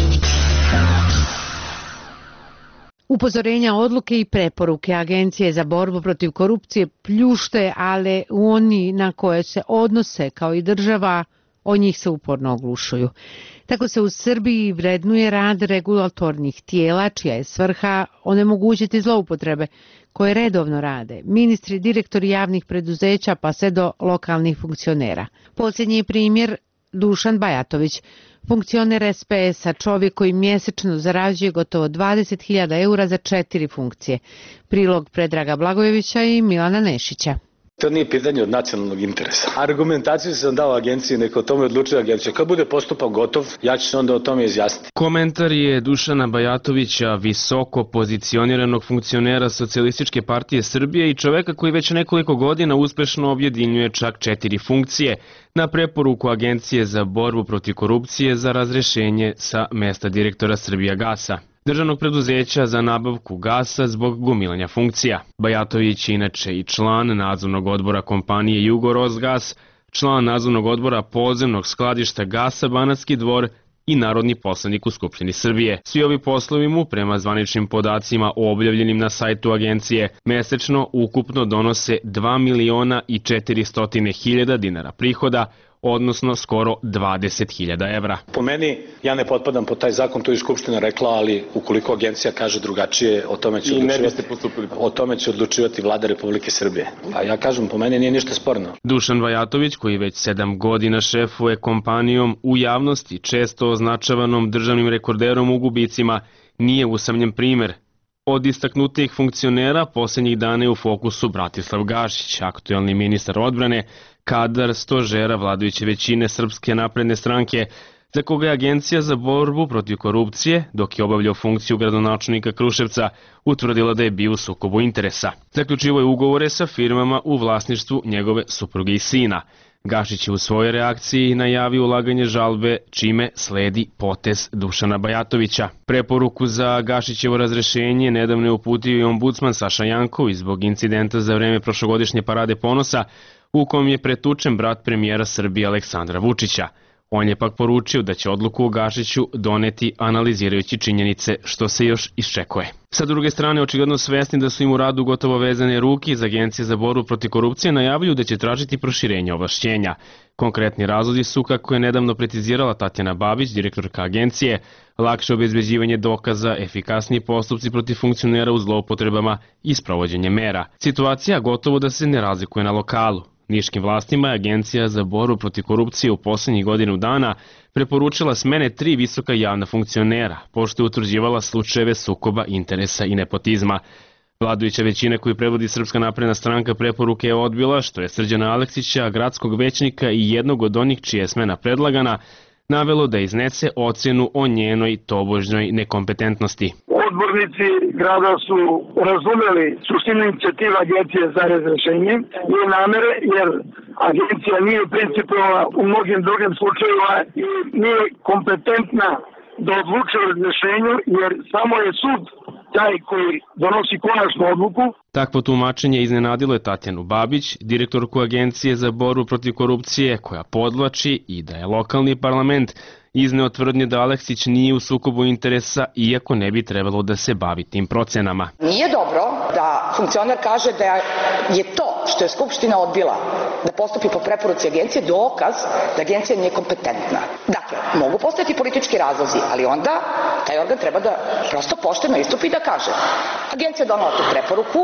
Upozorenja, odluke i preporuke Agencije za borbu protiv korupcije pljušte, ali oni na koje se odnose kao i država, o njih se uporno oglušuju. Tako se u Srbiji vrednuje rad regulatornih tijela, čija je svrha onemogućiti zloupotrebe koje redovno rade ministri, direktori javnih preduzeća pa sve do lokalnih funkcionera. Posljednji primjer Dušan Bajatović, funkcioner SPS-a, čovjek koji mjesečno zarađuje gotovo 20.000 eura za 4 funkcije. Prilog Predraga Blagojevića i Milana Nešića. To nije pitanje od nacionalnog interesa. Argumentaciju sam dao agenciji, neka o tome odlučuje agencija. Kad bude postupak gotov, ja ću se onda o tome izjasniti. Komentar je Dušana Bajatovića, visoko pozicioniranog funkcionera Socijalističke partije Srbije i čoveka koji već nekoliko godina uspešno objedinjuje čak 4 funkcije na preporuku Agencije za borbu protiv korupcije za razrešenje sa mesta direktora Srbijagasa, državnog preduzeća za nabavku gasa zbog gomilanja funkcija. Bajatović je inače i član nadzornog odbora kompanije Jugorosgas, član nadzornog odbora podzemnog skladišta gasa Banatski Dvor i narodni poslanik u Skupštini Srbije. Svi ovi poslovi mu, prema zvaničnim podacima objavljenim na sajtu agencije, mesečno ukupno donose 2.400.000 dinara prihoda, odnosno skoro 20.000 evra. Po meni, ja ne potpadam pod taj zakon, to je Skupština rekla, ali ukoliko agencija kaže drugačije, o tome će odlučivati Vlada Republike Srbije. A ja kažem, po meni nije ništa sporno. Dušan Bajatović, koji već 7 godina šefuje kompanijom u javnosti, često označavanom državnim rekorderom u gubicima, nije usamljen primer. Od istaknutijih funkcionera posljednjih dana je u fokusu Bratislav Gašić, aktuelni ministar odbrane, kadar stožera vladajuće većine Srpske napredne stranke, za koga je Agencija za borbu protiv korupcije, dok je obavljao funkciju gradonačelnika Kruševca, utvrdila da je bio u sukobu interesa. Zaključivo je ugovore sa firmama u vlasništvu njegove supruge i sina. Gašić je u svojoj reakciji najavio ulaganje žalbe, čime sledi potez Dušana Bajatovića. Preporuku za Gašićevo razrešenje nedavno je uputio i ombudsman Saša Janković zbog incidenta za vreme prošlogodišnje parade ponosa, u kom je pretučen brat premijera Srbije Aleksandra Vučića. On je pak poručio da će odluku o Gašiću doneti analizirajući činjenice, što se još iščekuje. Sa druge strane, očigledno svesni da su im u radu gotovo vezane ruke, iz Agencije za borbu protiv korupcije najavljuju da će tražiti proširenje ovlašćenja. Konkretni razlozi su, kako je nedavno precizirala Tatjana Babić, direktorka agencije, lakše obezbeđivanje dokaza, efikasniji postupci protiv funkcionera u zloupotrebama i sprovođenje mera. Situacija gotovo da se ne razlikuje na lokalu. Niškim vlastima je Agencija za borbu protiv korupcije u posljednjih godinu dana preporučila smene 3 visoka javna funkcionera, pošto je utvrđivala slučajeve sukoba interesa i nepotizma. Vladajuća većina koju predvodi Srpska napredna stranka preporuke je odbila, što je Srđana Aleksića, gradskog većnika i jednog od onih čija je smena predlagana, navelo da iznese ocjenu o njenoj tobožnjoj nekompetentnosti. Odbornici grada su razumeli suštinu inicijativa Agencije za razrešenje i namere, jer agencija nije principovala u mnogim drugim slučajevima i nije kompetentna da odluče o razrešenju, jer samo je sud taj koji donosi konačnu odluku. Takvo tumačenje iznenadilo je Tatjanu Babić, direktorku Agencije za borbu protiv korupcije, koja podvlači i da je lokalni parlament izneo tvrdnje da Aleksić nije u sukobu interesa, iako ne bi trebalo da se bavi tim procenama. Nije dobro da funkcioner kaže da je to što je Skupština odbila da postupi po preporuci agencije dokaz da agencija nije kompetentna. Dakle, mogu postojati politički razlozi, ali onda taj organ treba da prosto pošteno istupi i da kaže: agencija je donala tu preporuku,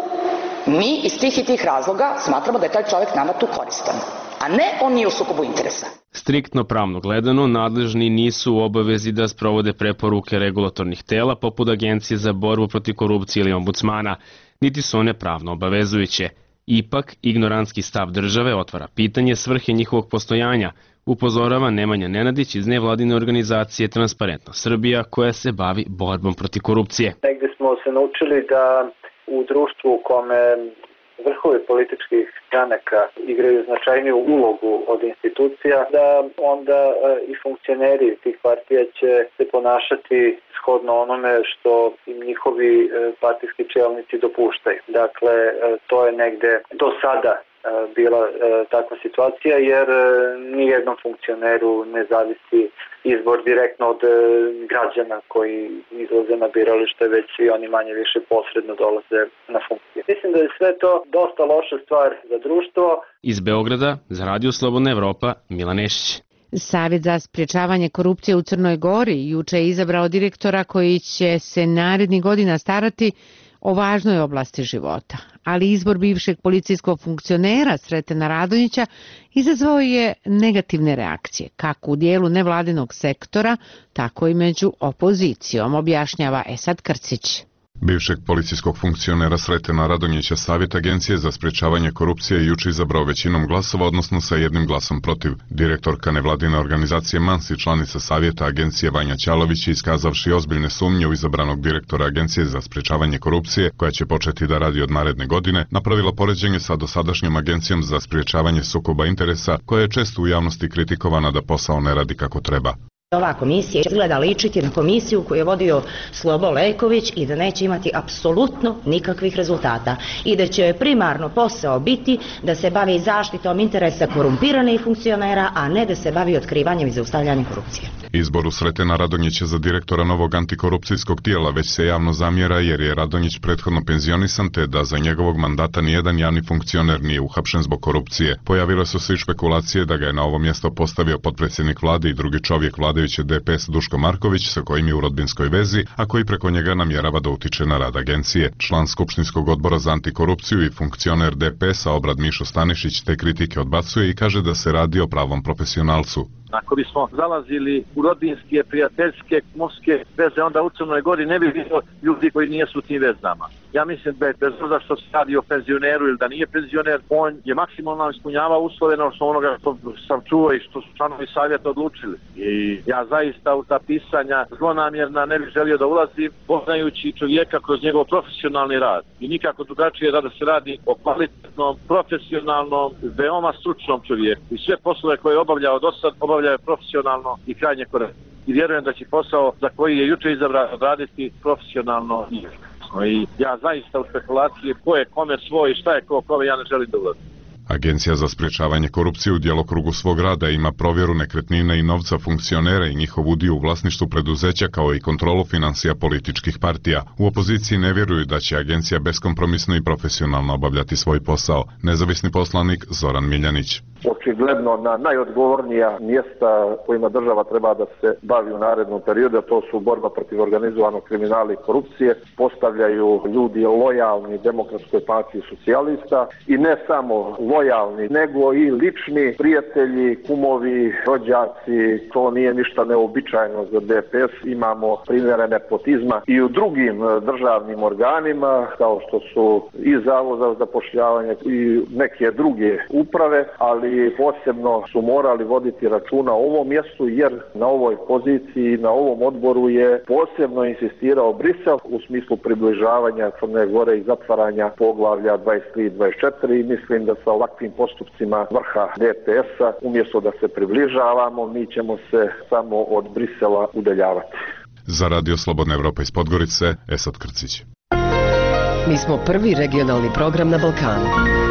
mi iz tih i tih razloga smatramo da je taj čovjek nama tu koristan, a ne on nije u sukobu interesa. Striktno pravno gledano, nadležni nisu u obavezi da sprovode preporuke regulatornih tela poput Agencije za borbu protiv korupcije ili ombudsmana, niti su one pravno obavezujuće. Ipak, ignorantski stav države otvara pitanje svrhe njihovog postojanja, upozorava Nemanja Nenadić iz nevladine organizacije Transparentna Srbija, koja se bavi borbom protiv korupcije. Negdje smo se naučili da u društvu u kome vrhovi političkih stranaka igraju značajniju ulogu od institucija, da onda i funkcioneri tih partija će se ponašati shodno onome što im njihovi partijski čelnici dopuštaju. Dakle, to je negde do sada bila takva situacija, jer nijednom funkcioneru ne zavisi izbor direktno od građana koji izlaze na biralište, već svi oni manje više posredno dolaze na funkciju. Mislim da je sve to dosta loša stvar za društvo. Iz Beograda, za Radio Slobodna Evropa, Milan Nešić. Savjet za sprječavanje korupcije u Crnoj Gori juče je izabrao direktora koji će se narednih godina starati o važnoj oblasti života, ali izbor bivšeg policijskog funkcionera Sretena Radonjića izazvao je negativne reakcije, kako u dijelu nevladinog sektora, tako i među opozicijom, objašnjava Esad Krcić. Bivšeg policijskog funkcionera Sretena Radonjića Savjet Agencije za sprječavanje korupcije juče izabrao većinom glasova, odnosno sa jednim glasom protiv. Direktorka nevladine organizacije MANS i članica Savjeta Agencije Vanja Ćalović, iskazavši ozbiljne sumnje u izabranog direktora Agencije za sprječavanje korupcije, koja će početi da radi od naredne godine, napravila poređenje sa dosadašnjom Agencijom za sprječavanje sukoba interesa, koja je često u javnosti kritikovana da posao ne radi kako treba. Ova komisija izgleda ličiti na komisiju koju je vodio Slobo Lejković i da neće imati apsolutno nikakvih rezultata i da će primarno posao biti da se bavi zaštitom interesa korumpiranih funkcionera, a ne da se bavi otkrivanjem i zaustavljanjem korupcije. Izboru Sretena Radonjića za direktora novog antikorupcijskog tijela već se javno zamjera, jer je Radonjić prethodno penzionisan, te da za njegovog mandata nijedan javni funkcioner nije uhapšen zbog korupcije. Pojavile su se i špekulacije da ga je na ovo mjesto postavio potpredsjednik vlade i drugi čovjek vladajuće DPS Duško Marković, sa kojim je u rodbinskoj vezi, a koji preko njega namjerava da utiče na rad agencije. Član Skupštinskog odbora za antikorupciju i funkcioner DPS-a Obrad Mišo Stanišić te kritike odbacuje i kaže da se radi o pravom profesionalcu. Ako bismo zalazili u rodbinske, prijateljske, kumovske veze, onda u Crnoj Gori ne bi bilo ljudi koji nijesu u tim vezama. Ja mislim da je bez obzira što se radi o penzioneru ili da nije penzioner, on je maksimalno ispunjavao uslove na osnovu onoga što sam čuo i što su članovi savjeta odlučili. I ja zaista u ta pisanja zlonamjerna ne bih želio da ulazim, poznajući čovjeka kroz njegov profesionalni rad. I nikako drugačije da se radi o kvalitetnom, profesionalnom, veoma stručnom čovjeku. I sve poslove koje je obavljao do sad, obavljao je profesionalno i krajnje korektno. I vjerujem da će posao za koji je juče izabran raditi profesionalno i I ja zaista u spekulacije ko je kome svoj i šta je ko kome, ja ne želim da ulazim. Agencija za sprječavanje korupcije u djelokrugu svog rada ima provjeru nekretnina i novca funkcionera i njihov udio u vlasništvu preduzeća, kao i kontrolu financija političkih partija. U opoziciji ne vjeruju da će agencija beskompromisno i profesionalno obavljati svoj posao. Nezavisni poslanik Zoran Miljanić. Očigledno na najodgovornija mjesta kojima država treba da se bavi u narednom periodu, a to su borba protiv organizovanog kriminala i korupcije, postavljaju ljudi lojalni Demokratskoj partiji socijalista i ne samo lojalni, nego i lični prijatelji, kumovi, rođaci. To nije ništa neobičajno za DPS. Imamo primjere nepotizma i u drugim državnim organima, kao što su i Zavod za zapošljavanje i neke druge uprave, ali posebno su morali voditi računa o ovom mjestu, jer na ovoj poziciji, na ovom odboru je posebno insistirao Brisel u smislu približavanja Crne Gore i zatvaranja poglavlja 23 i 24 i mislim da sa ovakvim postupcima vrha DPS-a, umjesto da se približavamo, mi ćemo se samo od Brisela udaljavati. Za Radio Slobodna Evropa iz Podgorice, Esad Krcić. Mi smo prvi regionalni program na Balkanu.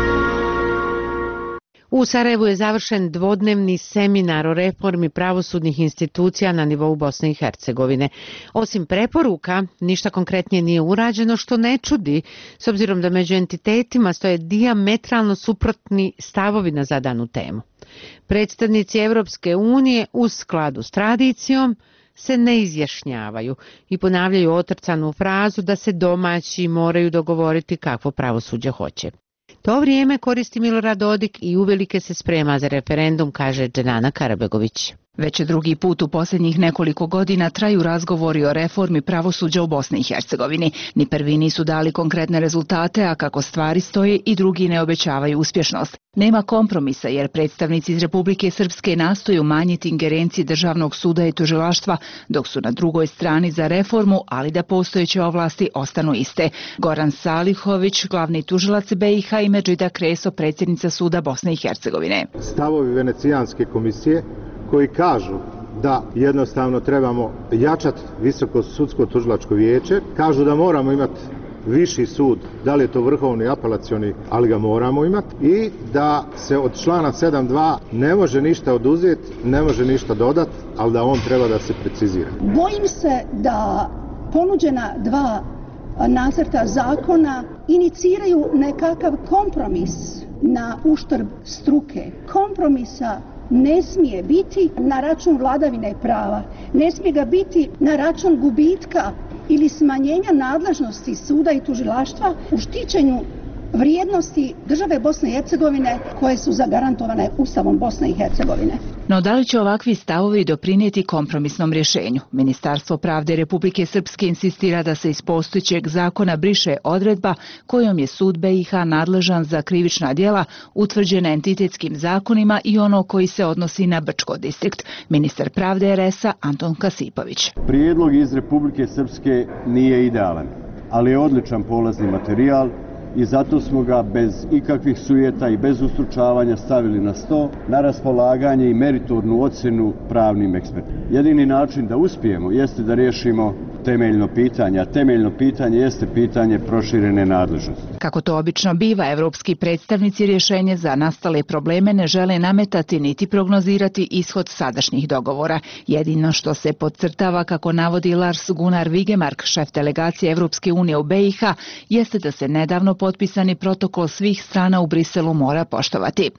U Sarajevu je završen dvodnevni seminar o reformi pravosudnih institucija na nivou Bosne i Hercegovine. Osim preporuka, ništa konkretnije nije urađeno, što ne čudi, s obzirom da među entitetima stoje dijametralno suprotni stavovi na zadanu temu. Predstavnici Evropske unije u skladu s tradicijom se ne izjašnjavaju i ponavljaju otrcanu frazu da se domaći moraju dogovoriti kakvo pravosuđe hoće. To vrijeme koristi Milorad Dodik i uvelike se sprema za referendum, kaže Dženana Karabegović. Već drugi put u posljednjih nekoliko godina traju razgovori o reformi pravosuđa u Bosni i Hercegovini. Ni prvi nisu dali konkretne rezultate, a kako stvari stoje i drugi ne obećavaju uspješnost. Nema kompromisa jer predstavnici iz Republike Srpske nastoje umanjiti ingerencije Državnog suda i tužilaštva, dok su na drugoj strani za reformu, ali da postojeće ovlasti ostanu iste. Goran Salihović, glavni tužilac BiH, i Medžida Kreso, predsjednica suda Bosne i Hercegovine. Stavovi Venecijanske komisije koji kažu da jednostavno trebamo jačati visoko sudsko tužilačko vijeće, kažu da moramo imati viši sud, da li je to vrhovni, apelacioni, ali ga moramo imati, i da se od člana 7.2 ne može ništa oduzeti, ne može ništa dodati, ali da on treba da se precizira. Bojim se da ponuđena dva nacrta zakona iniciraju nekakav kompromis na uštrb struke. Kompromisa ne smije biti na račun vladavine prava, ne smije ga biti na račun gubitka ili smanjenja nadležnosti suda i tužilaštva u štićenju vrijednosti države Bosne i Hercegovine koje su zagarantovane Ustavom Bosne i Hercegovine. No da li će ovakvi stavovi doprinijeti kompromisnom rješenju? Ministarstvo pravde Republike Srpske insistira da se iz postojećeg zakona briše odredba kojom je sud BiH nadležan za krivična djela utvrđena entitetskim zakonima i ono koji se odnosi na Brčko distrikt. Ministar pravde RS-a Anton Kasipović. Prijedlog iz Republike Srpske nije idealan, ali je odličan polazni materijal i zato smo ga bez ikakvih sujeta i bez ustručavanja stavili na sto, na raspolaganje i meritornu ocjenu pravnim ekspertima. Jedini način da uspijemo jeste da riješimo temeljno pitanje, a temeljno pitanje jeste pitanje proširene nadležnosti. Kako to obično biva, evropski predstavnici rješenje za nastale probleme ne žele nametati niti prognozirati ishod sadašnjih dogovora. Jedino što se podcrtava, kako navodi Lars Gunnar Vigemark, šef delegacije Evropske unije u BiH, jeste da se nedavno potpisani protokol svih strana u Briselu mora poštovati.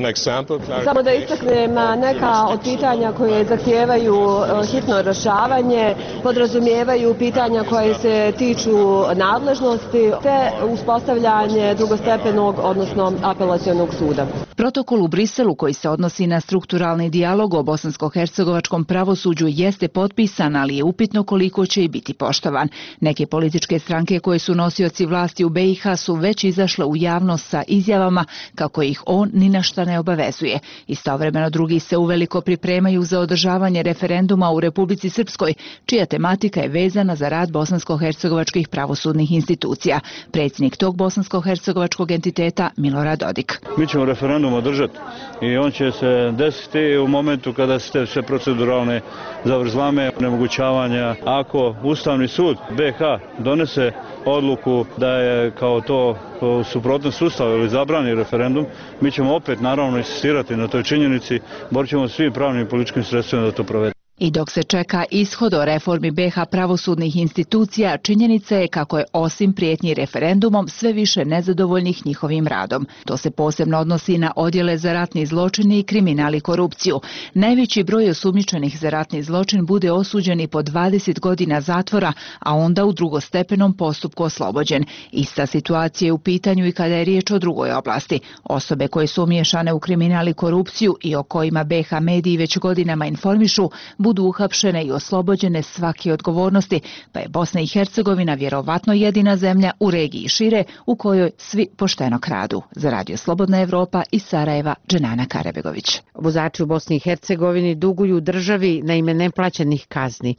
Samo da istaknem neka od pitanja koje zahtijevaju hitno rješavanje, podrazumijevaju pitanja koje se tiču nadležnosti te uspostavljanje drugostepenog, odnosno apelacionog suda. Protokol u Briselu koji se odnosi na strukturalni dijalog o bosansko-hercegovačkom pravosuđu jeste potpisan, ali je upitno koliko će i biti poštovan. Neke političke stranke koje su nosioci vlasti u BiH su već izašle u javnost sa izjavama kako ih on ni na šta ne obavezuje. Istovremeno drugi se uveliko pripremaju za održavanje referenduma u Republici Srpskoj, čija tematika je vezana za rad bosansko-hercegovačkih pravosudnih institucija. Predsjednik tog bosansko-hercegovačkog entiteta Milorad Dodik. Mi ćemo referendum održati i on će se desiti u momentu kada ste sve proceduralne zavrzlame, onemogućavanja. Ako Ustavni sud BiH donese odluku da je kao to suprotnost Ustava ili zabrani referendum, mi ćemo opet naravno insistirati na toj činjenici, borit ćemo svim pravnim i političkim sredstvima da to provede. I dok se čeka ishod o reformi BiH pravosudnih institucija, činjenica je kako je osim prijetnji referendumom sve više nezadovoljnih njihovim radom. To se posebno odnosi na odjele za ratni zločin i kriminal i korupciju. Najveći broj osumnjičenih za ratni zločin bude osuđeni po 20 godina zatvora, a onda u drugostepenom postupku oslobođen. Ista situacija je u pitanju i kada je riječ o drugoj oblasti. Osobe koje su umiješane u kriminal i korupciju i o kojima BiH mediji već godinama informišu, budu uhapšene i oslobođene svake odgovornosti, pa je Bosna i Hercegovina vjerovatno jedina zemlja u regiji šire u kojoj svi pošteno kradu. Za Radio Slobodna Evropa iz Sarajeva, Dženana Karabegović. Vozači u Bosni i Hercegovini duguju državi na ime neplaćenih kazni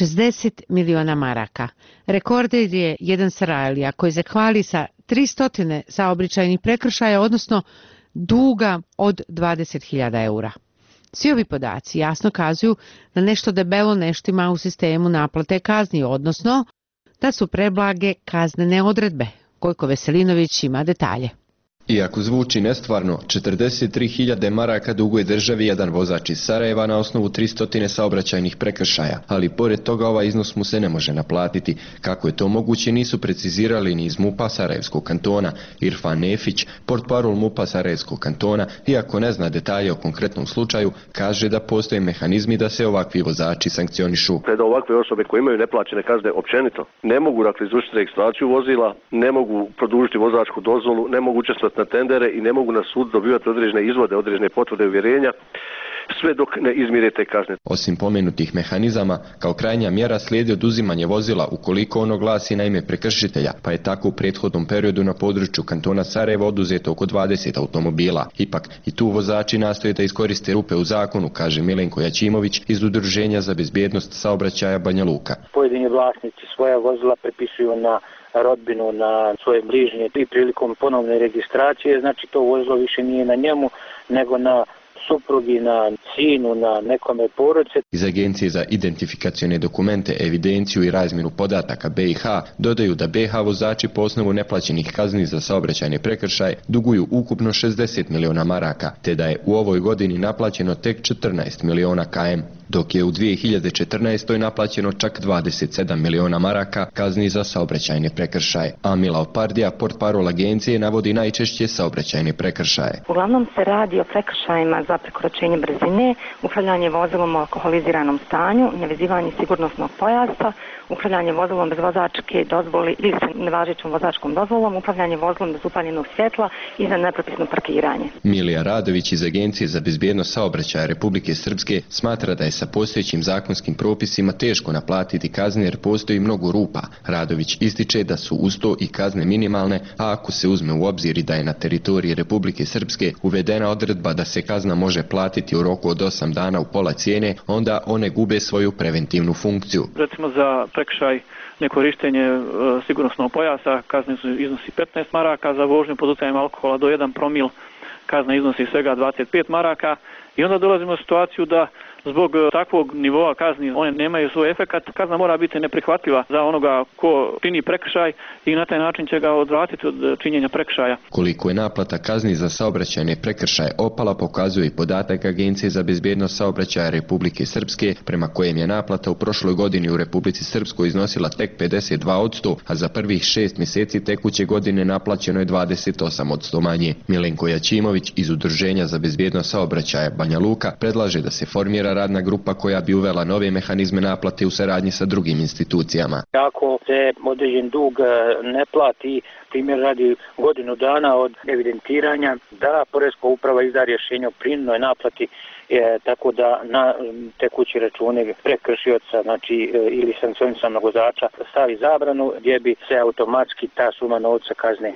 60 miliona maraka. Rekorder je jedan Sarajlija koji se hvali sa 300 saobraćajnih prekršaja, odnosno duga od 20.000 eura. Svi ovi podaci jasno kazuju da nešto debelo neštima u sistemu naplate kazni, odnosno da su preblage kaznene odredbe. Gojko Veselinović ima detalje. Iako zvuči nestvarno, 43.000 maraka duguje državi jedan vozač iz Sarajeva na osnovu 300 saobraćajnih prekršaja, ali pored toga ovaj iznos mu se ne može naplatiti. Kako je to moguće nisu precizirali ni iz MUP-a Sarajevskog kantona. Irfan Nefić, portparol MUP-a Sarajevskog kantona, iako ne zna detalje o konkretnom slučaju, kaže da postoje mehanizmi da se ovakvi vozači sankcionišu. Da ovakve osobe koje imaju neplaćene kazne općenito ne mogu izvršiti registraciju vozila, ne mogu produžiti vozačku dozvolu, ne mogu učestvovati na tendere i ne mogu na sud dobivati određene izvode, određene potvrde uvjerenja, sve dok ne izmire te kazne. Osim pomenutih mehanizama, kao krajnja mjera slijedi oduzimanje vozila ukoliko ono glasi na ime prekršitelja, pa je tako u prethodnom periodu na području kantona Sarajeva oduzeto oko 20 automobila. Ipak i tu vozači nastoje da iskoriste rupe u zakonu, kaže Milenko Jačimović iz Udruženja za bezbjednost saobraćaja Banja Luka. Pojedini vlasnici svoja vozila prepisuju na rodbinu, na svoje bližnje i prilikom ponovne registracije, znači to vozilo više nije na njemu, nego na suprugi, na sinu, na nekome porodice. Iz Agencije za identifikacione dokumente, evidenciju i razmjenu podataka BiH dodaju da BiH vozači po osnovu neplaćenih kazni za saobraćajne prekršaje duguju ukupno 60 miliona maraka, te da je u ovoj godini naplaćeno tek 14 miliona km, dok je u 2014. naplaćeno čak 27 miliona maraka kazni za saobraćajne prekršaje. Amila Opardija, portparol agencije, navodi najčešće saobraćajne prekršaje. Uglavnom se radi o prekršajima za prekoračenje brzine, upravljanje vozilom u alkoholiziranom stanju, nevezivanje sigurnosnog pojasa, upravljanje vozilom bez vozačke dozvole ili sa nevažećom vozačkom dozvolom, upravljanje vozilom bez upaljenog svjetla i za nepropisno parkiranje. Milija Radović iz Agencije za bezbjednost saobraćaja Republike Srpske smatra da je sa postojećim zakonskim propisima teško naplatiti kazne jer postoji mnogo rupa. Radović ističe da su uz to i kazne minimalne, a ako se uzme u obzir i da je na teritoriji Republike Srpske uvedena odredba da se kazna može platiti u roku od 8 dana u pola cijene, onda one gube svoju preventivnu funkciju. Recimo za prekršaj nekorištenje sigurnosnog pojasa kazna iznosi 15 maraka, za vožnju pod utjecajem alkohola do 1 promil kazna iznosi svega 25 maraka i onda dolazimo u situaciju da zbog takvog nivoa kazni one nemaju svoj efekat, kazna mora biti neprihvatljiva za onoga ko čini prekršaj i na taj način će ga odvratiti od činjenja prekršaja. Koliko je naplata kazni za saobraćajne prekršaje opala pokazuje i podatak Agencije za bezbjednost saobraćaja Republike Srpske, prema kojem je naplata u prošloj godini u Republici Srpskoj iznosila tek 52%, a za prvih 6 mjeseci tekuće godine naplaćeno je 28% manje. Milenko Jačimović iz Udruženja za bezbjednost saobraćaja Banja Luka predlaže da se formira radna grupa koja bi uvela nove mehanizme naplate u saradnji sa drugim institucijama. Ako se određen dug ne plati, primjer radi godinu dana od evidentiranja, da Poreska uprava izda rješenje o prinudnoj naplati, tako da na tekući račune prekršioca, znači ili sankcionisanog vozača stavi zabranu gdje bi se automatski ta suma novca kazne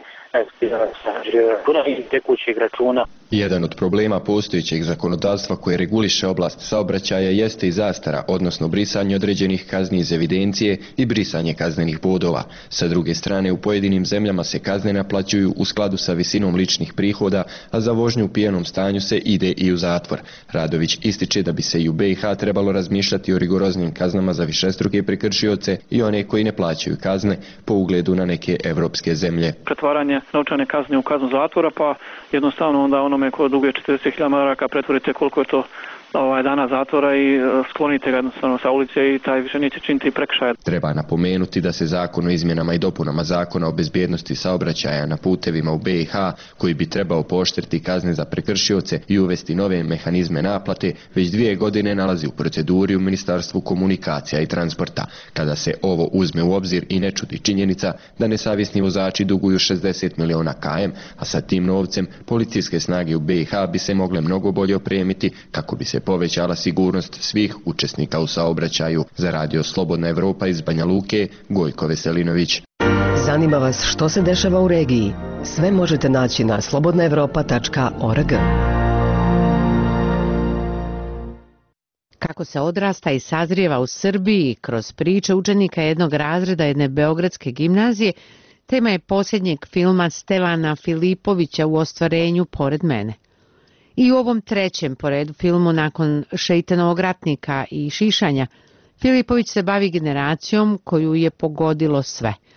sa računa i tekućeg računa. Jedan od problema postojećeg zakonodavstva koje reguliše oblast saobraćaja jeste i zastara, odnosno brisanje određenih kazni iz evidencije i brisanje kaznenih bodova. Sa druge strane, u pojedinim zemljama se kazne naplaćuju u skladu sa visinom ličnih prihoda, a za vožnju u pijanom stanju se ide i u zatvor. Radović ističe da bi se i u BiH trebalo razmišljati o rigoroznim kaznama za višestruke prekršioce i one koji ne plaćaju kazne po ugledu na neke evropske zemlje. Pretvaranje novčane kazne u kaznu zatvora, pa jednostavno onda onome ko duguje 40.000 maraka pretvorite koliko je to dana zatvora i sklonite ga jednostavno sa ulice i taj više neće činiti prekršaje. Treba napomenuti da se zakon o izmjenama i dopunama zakona o bezbjednosti saobraćaja na putevima u BiH, koji bi trebao pooštriti kazne za prekršioce i uvesti nove mehanizme naplate, već 2 godine nalazi u proceduri u Ministarstvu komunikacija i transporta. Kada se ovo uzme u obzir i ne čudi činjenica da nesavjesni vozači duguju 60 miliona km, a sa tim novcem policijske snage u BiH bi se mogle mnogo bolje opremiti kako bi se povećala sigurnost svih učesnika u saobraćaju. Za Radio Slobodna Evropa iz Banja Luke, Gojko Veselinović. Zanima vas što se dešava u regiji? Sve možete naći na slobodnaevropa.org. Kako se odrasta i sazrijeva u Srbiji kroz priče učenika jednog razreda jedne beogradske gimnazije, tema je posljednjeg filma Stevana Filipovića U ostvarenju pored mene. I u ovom trećem po redu filmu nakon Šeitanovog ratnika i Šišanja, Filipović se bavi generacijom koju je pogodilo sve.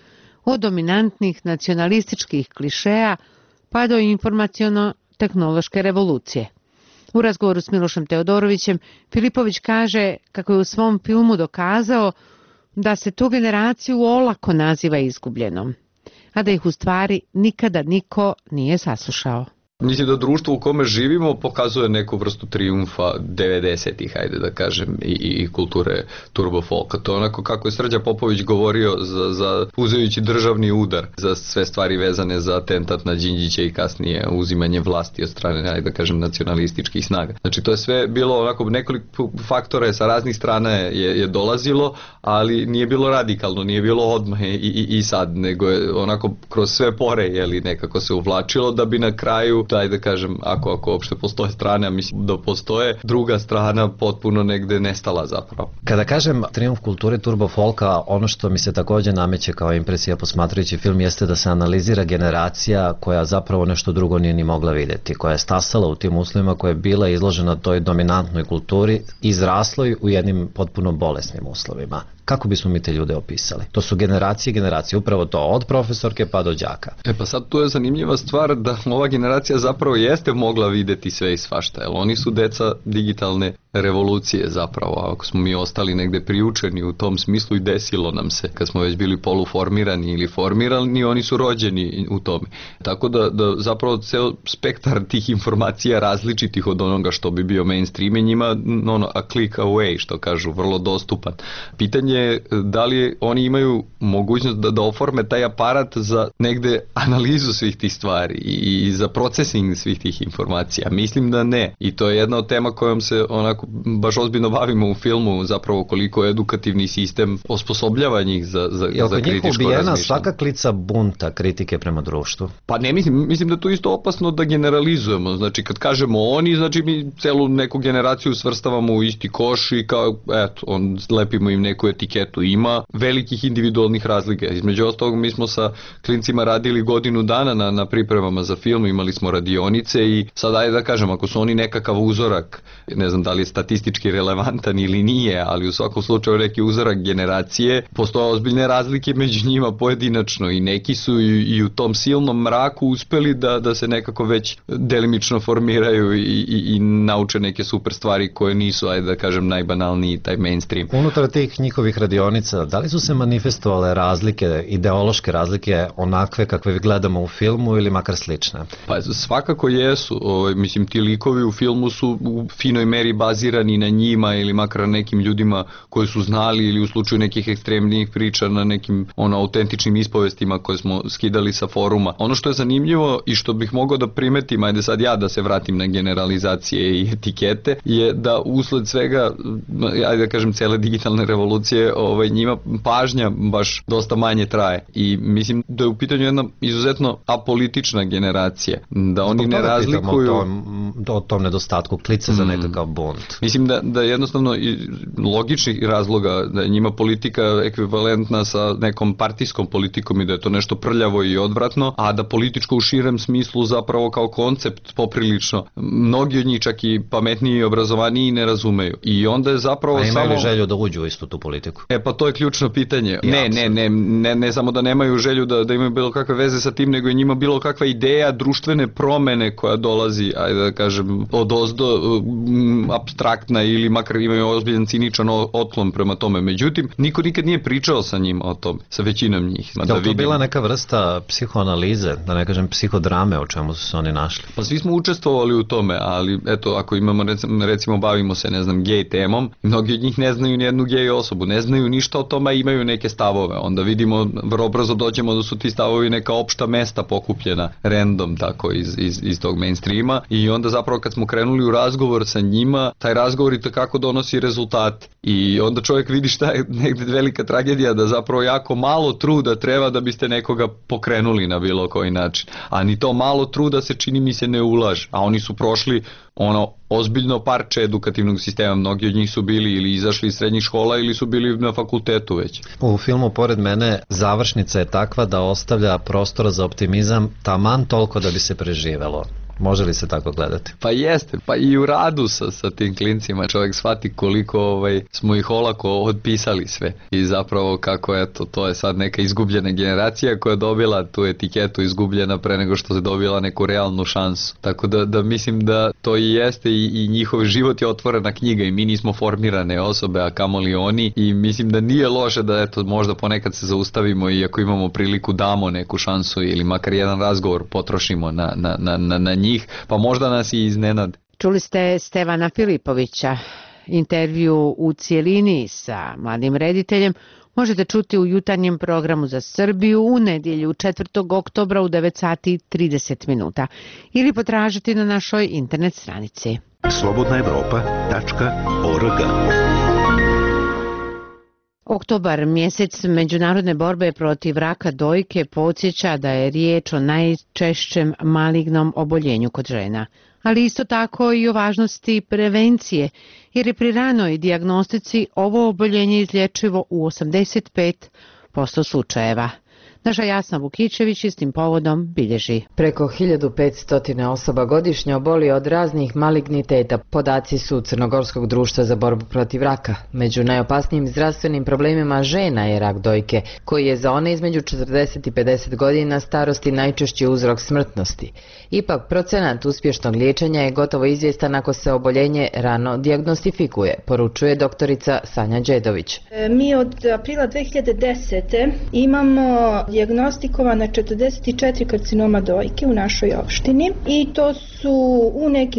od dominantnih nacionalističkih klišeja pa do informaciono-tehnološke revolucije. U razgovoru s Milošem Teodorovićem, Filipović kaže kako je u svom filmu dokazao da se tu generaciju olako naziva izgubljenom, a da ih u stvari nikada niko nije saslušao. Mislim da društvo u kome živimo pokazuje neku vrstu trijumfa 90-ih, ajde da kažem, i kulture turbo folka. To je onako kako je Srđa Popović govorio za uzimajući državni udar, za sve stvari vezane za atentat na Đinđića i kasnije uzimanje vlasti od strane, ajde da kažem, nacionalističkih snaga. Znači to je sve bilo onako, nekoliko faktora sa raznih strana je dolazilo, ali nije bilo radikalno, nije bilo odmah i sad, nego je onako kroz sve pore, jeli, nekako se uvlačilo da bi na kraju, daj da kažem, ako uopšte postoje strane, a mislim da postoje, druga strana potpuno negde nestala zapravo. Kada kažem trijumf kulture turbo folka, ono što mi se također nameće kao impresija posmatrajući film jeste da se analizira generacija koja zapravo nešto drugo nije ni mogla vidjeti, koja je stasala u tim uslovima, koja je bila izložena toj dominantnoj kulturi, izrasloj u jednim potpuno bolesnim uslovima. Kako bismo mi te ljude opisali? To su generacije, upravo to, od profesorke pa do đaka. Pa sad tu je zanimljiva stvar da ova generacija zapravo jeste mogla vidjeti sve i svašta, jer oni su deca digitalne revolucije zapravo, a ako smo mi ostali negde priučeni u tom smislu i desilo nam se, kad smo već bili poluformirani ili formirani, oni su rođeni u tome. Tako da zapravo ceo spektar tih informacija različitih od onoga što bi bio mainstream je njima a click away, što kažu, vrlo dostupan. Pitanje je da li oni imaju mogućnost da oforme taj aparat za negde analizu svih tih stvari i za procesing svih tih informacija. Mislim da ne. I to je jedna od tema kojom se onako baš ozbiljno bavimo u filmu, zapravo koliko je edukativni sistem osposobljava njih za kritičko razmišljanje. Je li ubijena svaka klica bunta kritike prema društvu? Pa ne, mislim da je to isto opasno da generalizujemo. Znači kad kažemo oni, znači mi celu neku generaciju svrstavamo u isti koš i kao, lepimo im neku etiketu. Ima velikih individualnih razlika. Između ostalog mi smo sa klincima radili godinu dana na pripremama za film, imali smo radionice i sad ajde da kažem, ako su oni nekakav uzorak, ne znam da li je statistički relevantan ili nije, ali u svakom slučaju neki uzorak generacije, postoje ozbiljne razlike među njima pojedinačno i neki su i u tom silnom mraku uspeli da se nekako već delimično formiraju i nauče neke super stvari koje nisu, ajde da kažem, najbanalniji taj mainstream. Unutar tih njihovih radionica, da li su se manifestovale razlike, ideološke razlike onakve kakve gledamo u filmu ili makar slične? Pa svakako jesu. Mislim, ti likovi u filmu su u finoj meri bazirani na njima ili makar na nekim ljudima koji su znali ili u slučaju nekih ekstremnijih priča na nekim autentičnim ispovestima koje smo skidali sa foruma. Ono što je zanimljivo i što bih mogao da primetim, ajde sad ja da se vratim na generalizacije i etikete, je da usled svega, ajde da kažem, cele digitalne revolucije, njima pažnja baš dosta manje traje. I mislim da je u pitanju jedna izuzetno apolitična generacija. Da oni ne razlikuju o tom nedostatku klice za nekakav bunt. Mislim da jednostavno logičnih razloga da je njima politika ekvivalentna sa nekom partijskom politikom i da je to nešto prljavo i odvratno, a da političko u širem smislu zapravo kao koncept poprilično mnogi od njih čak i pametniji i obrazovaniji ne razumeju. I onda je zapravo samo... A imaju li želju da uđu u istu tu politiku? Pa to je ključno pitanje. Ne samo da nemaju želju da imaju bilo kakve veze sa tim, nego je njima bilo kakva ideja društvene promene koja dolazi, ajde da kažem, od ozdo apstraktna ili makar imaju ozbiljan ciničan otklon prema tome. Međutim, niko nikad nije pričao sa njima o tom, sa većinom njih. Je li to bila neka vrsta psihoanalize, da ne kažem psihodrame, o čemu su se oni našli? Pa svi smo učestvovali u tome, ali eto, ako imamo, recimo, bavimo se, ne znam, gej temom, mnogi od njih ne znaju nijednu gej osobu, ne znaju ništa o tome, a imaju neke stavove. Onda vidimo, vrlo brzo dođemo da su ti stavovi neka opšta mesta pokupljena random, tako, iz tog mainstreama, i onda zapravo kad smo krenuli u razgovor sa njima, taj razgovor i tako donosi rezultat. I onda čovjek vidi šta je negdje velika tragedija, da zapravo jako malo truda treba da biste nekoga pokrenuli na bilo koji način. A ni to malo truda se, čini mi se, ne ulaže. A oni su prošli ozbiljno parče edukativnog sistema. Mnogi od njih su bili ili izašli iz srednjih škola ili su bili na fakultetu već. U filmu pored mene završnica je takva da ostavlja prostora za optimizam taman toliko da bi se preživelo. Može li se tako gledati? Pa jeste, pa i u radu sa tim klincima čovjek shvati koliko smo ih olako otpisali sve i zapravo kako eto, to je sad neka izgubljena generacija koja je dobila tu etiketu izgubljena pre nego što je dobila neku realnu šansu. Tako da mislim da to i jeste i njihov život je otvorena knjiga i mi nismo formirane osobe, a kamoli oni, i mislim da nije loše da eto možda ponekad se zaustavimo i ako imamo priliku damo neku šansu ili makar jedan razgovor potrošimo na njih, pa možda nas i iznenade. Čuli ste Stevana Filipovića. Intervju u cijelini sa mladim rediteljem možete čuti u jutarnjem programu za Srbiju u nedjelju 4. oktobra u 9:30 minuta ili potražiti na našoj internet stranici. slobodnaevropa.org. Oktobar, mjesec međunarodne borbe protiv raka dojke, podsjeća da je riječ o najčešćem malignom oboljenju kod žena, ali isto tako i o važnosti prevencije, jer je pri ranoj dijagnostici ovo oboljenje izlječivo u 85% slučajeva. Naša Jasna Vukićević s tim povodom bilježi. Preko 1500 osoba godišnje oboli od raznih maligniteta, podaci su Crnogorskog društva za borbu protiv raka. Među najopasnijim zdravstvenim problemima žena je rak dojke, koji je za one između 40 i 50 godina starosti najčešći uzrok smrtnosti. Ipak, procenat uspješnog liječenja je gotovo izvjestan ako se oboljenje rano dijagnostifikuje, poručuje doktorica Sanja Đedović. Mi od aprila 2010. imamo dijagnostikovana 44 karcinoma dojke u našoj opštini i to su u nekih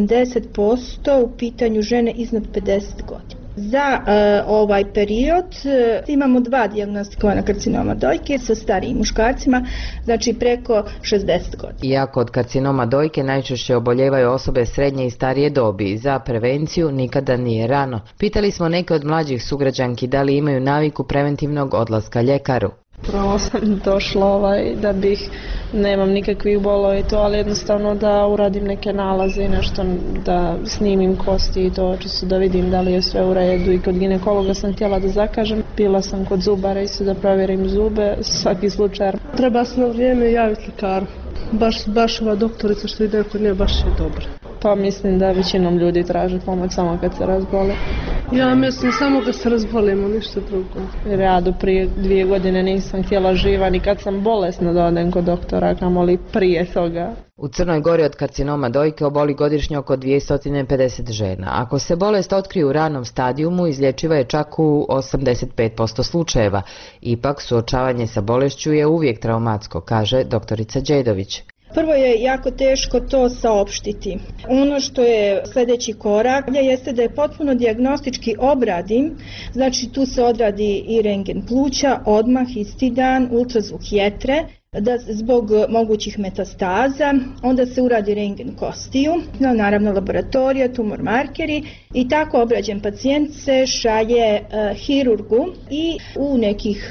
80% u pitanju žene iznad 50 godina. Za ovaj period imamo 2 dijagnostikovana karcinoma dojke sa starijim muškarcima, znači preko 60 godina. Iako od karcinoma dojke najčešće oboljevaju osobe srednje i starije dobi, za prevenciju nikada nije rano. Pitali smo neke od mlađih sugrađanki da li imaju naviku preventivnog odlaska ljekaru. Prvo sam došla da bih, nemam nikakvih bolova i to, ali jednostavno da uradim neke nalaze i nešto, da snimim kosti i to, čisto da vidim da li je sve u redu. I kod ginekologa sam htjela da zakažem, bila sam kod zubara isto da provjerim zube, svaki slučaj. Treba se na vrijeme javiti lekaru, baš ova doktorica što ide kod nje baš je dobra. Pa mislim da većinom ljudi traže pomoć samo kad se razbole. Ja mislim samo da se razbolimo, ništa drugo. Jer ja do prije 2 godine nisam htjela živa ni kad sam bolesna da odem kod doktora, kamoli prije toga. U Crnoj Gori od karcinoma dojke oboli godišnje oko 250 žena. Ako se bolest otkrije u ranom stadijumu, izlječiva je čak u 85% slučajeva. Ipak, suočavanje sa bolešću je uvijek traumatsko, kaže doktorica Đedović. Prvo je jako teško to saopštiti. Ono što je sljedeći korak jeste da je potpuno dijagnostički obradim, znači tu se odradi i rentgen pluća, odmah isti dan, ultrazvuk jetre, da zbog mogućih metastaza, onda se uradi rentgen kostiju, naravno laboratorija, tumor markeri i tako obrađen pacijent se šalje hirurgu i u nekih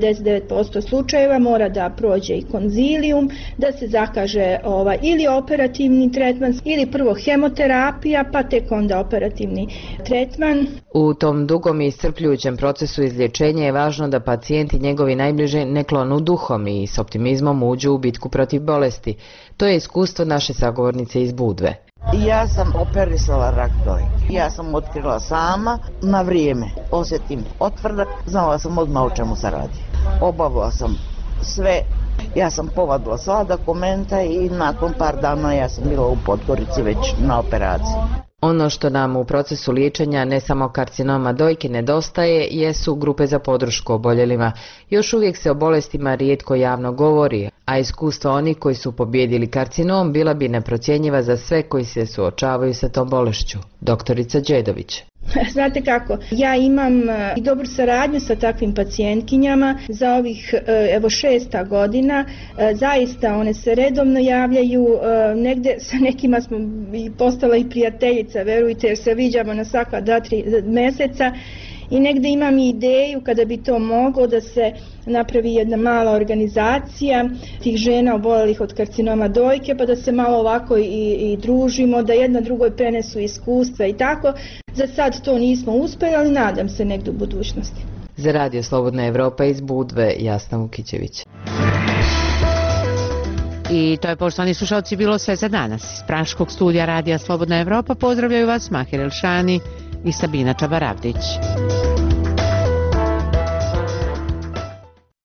99% slučajeva mora da prođe i konzilijum, da se zakaže ili operativni tretman ili prvo hemoterapija pa tek onda operativni tretman. U tom dugom i iscrpljujućem procesu izlječenja je važno da pacijent i njegovi najbliži ne klonu duhom i s optimizmom uđu u bitku protiv bolesti. To je iskustvo naše sagovornice iz Budve. Ja sam operisala rak dojke. Ja sam otkrila sama na vrijeme. Osjetim otvrdak, znala sam odmah o čemu se radi. Obavila sam sve. Ja sam povadila sva dokumenta i nakon par dana ja sam bila u Podgorici već na operaciji. Ono što nam u procesu liječenja ne samo karcinoma dojke nedostaje jesu grupe za podršku oboljelima. Još uvijek se o bolestima rijetko javno govori, a iskustva onih koji su pobijedili karcinom bila bi neprocjenjiva za sve koji se suočavaju sa tom bolešću. Doktorica Đedović. Znate kako, ja imam i dobru saradnju sa takvim pacijentkinjama za ovih 6. godina, zaista one se redovno javljaju, negde sa nekima smo postala i prijateljica, verujte, jer se viđamo na svaka 2-3 mjeseca i negde imam i ideju kada bi to moglo da se napravi jedna mala organizacija tih žena oboljelih od karcinoma dojke, pa da se malo ovako i družimo, da jedna drugoj prenesu iskustva i tako. Za sad to nismo uspjeli, ali nadam se negdje u budućnosti. Za Radio Slobodna Evropa iz Budve, Jasna Vukićević. I to je, poštovani slušalci, bilo sve za danas. Iz Praškog studija Radija Slobodna Evropa pozdravljaju vas Mahir Elšani i Sabina Čabaravdić.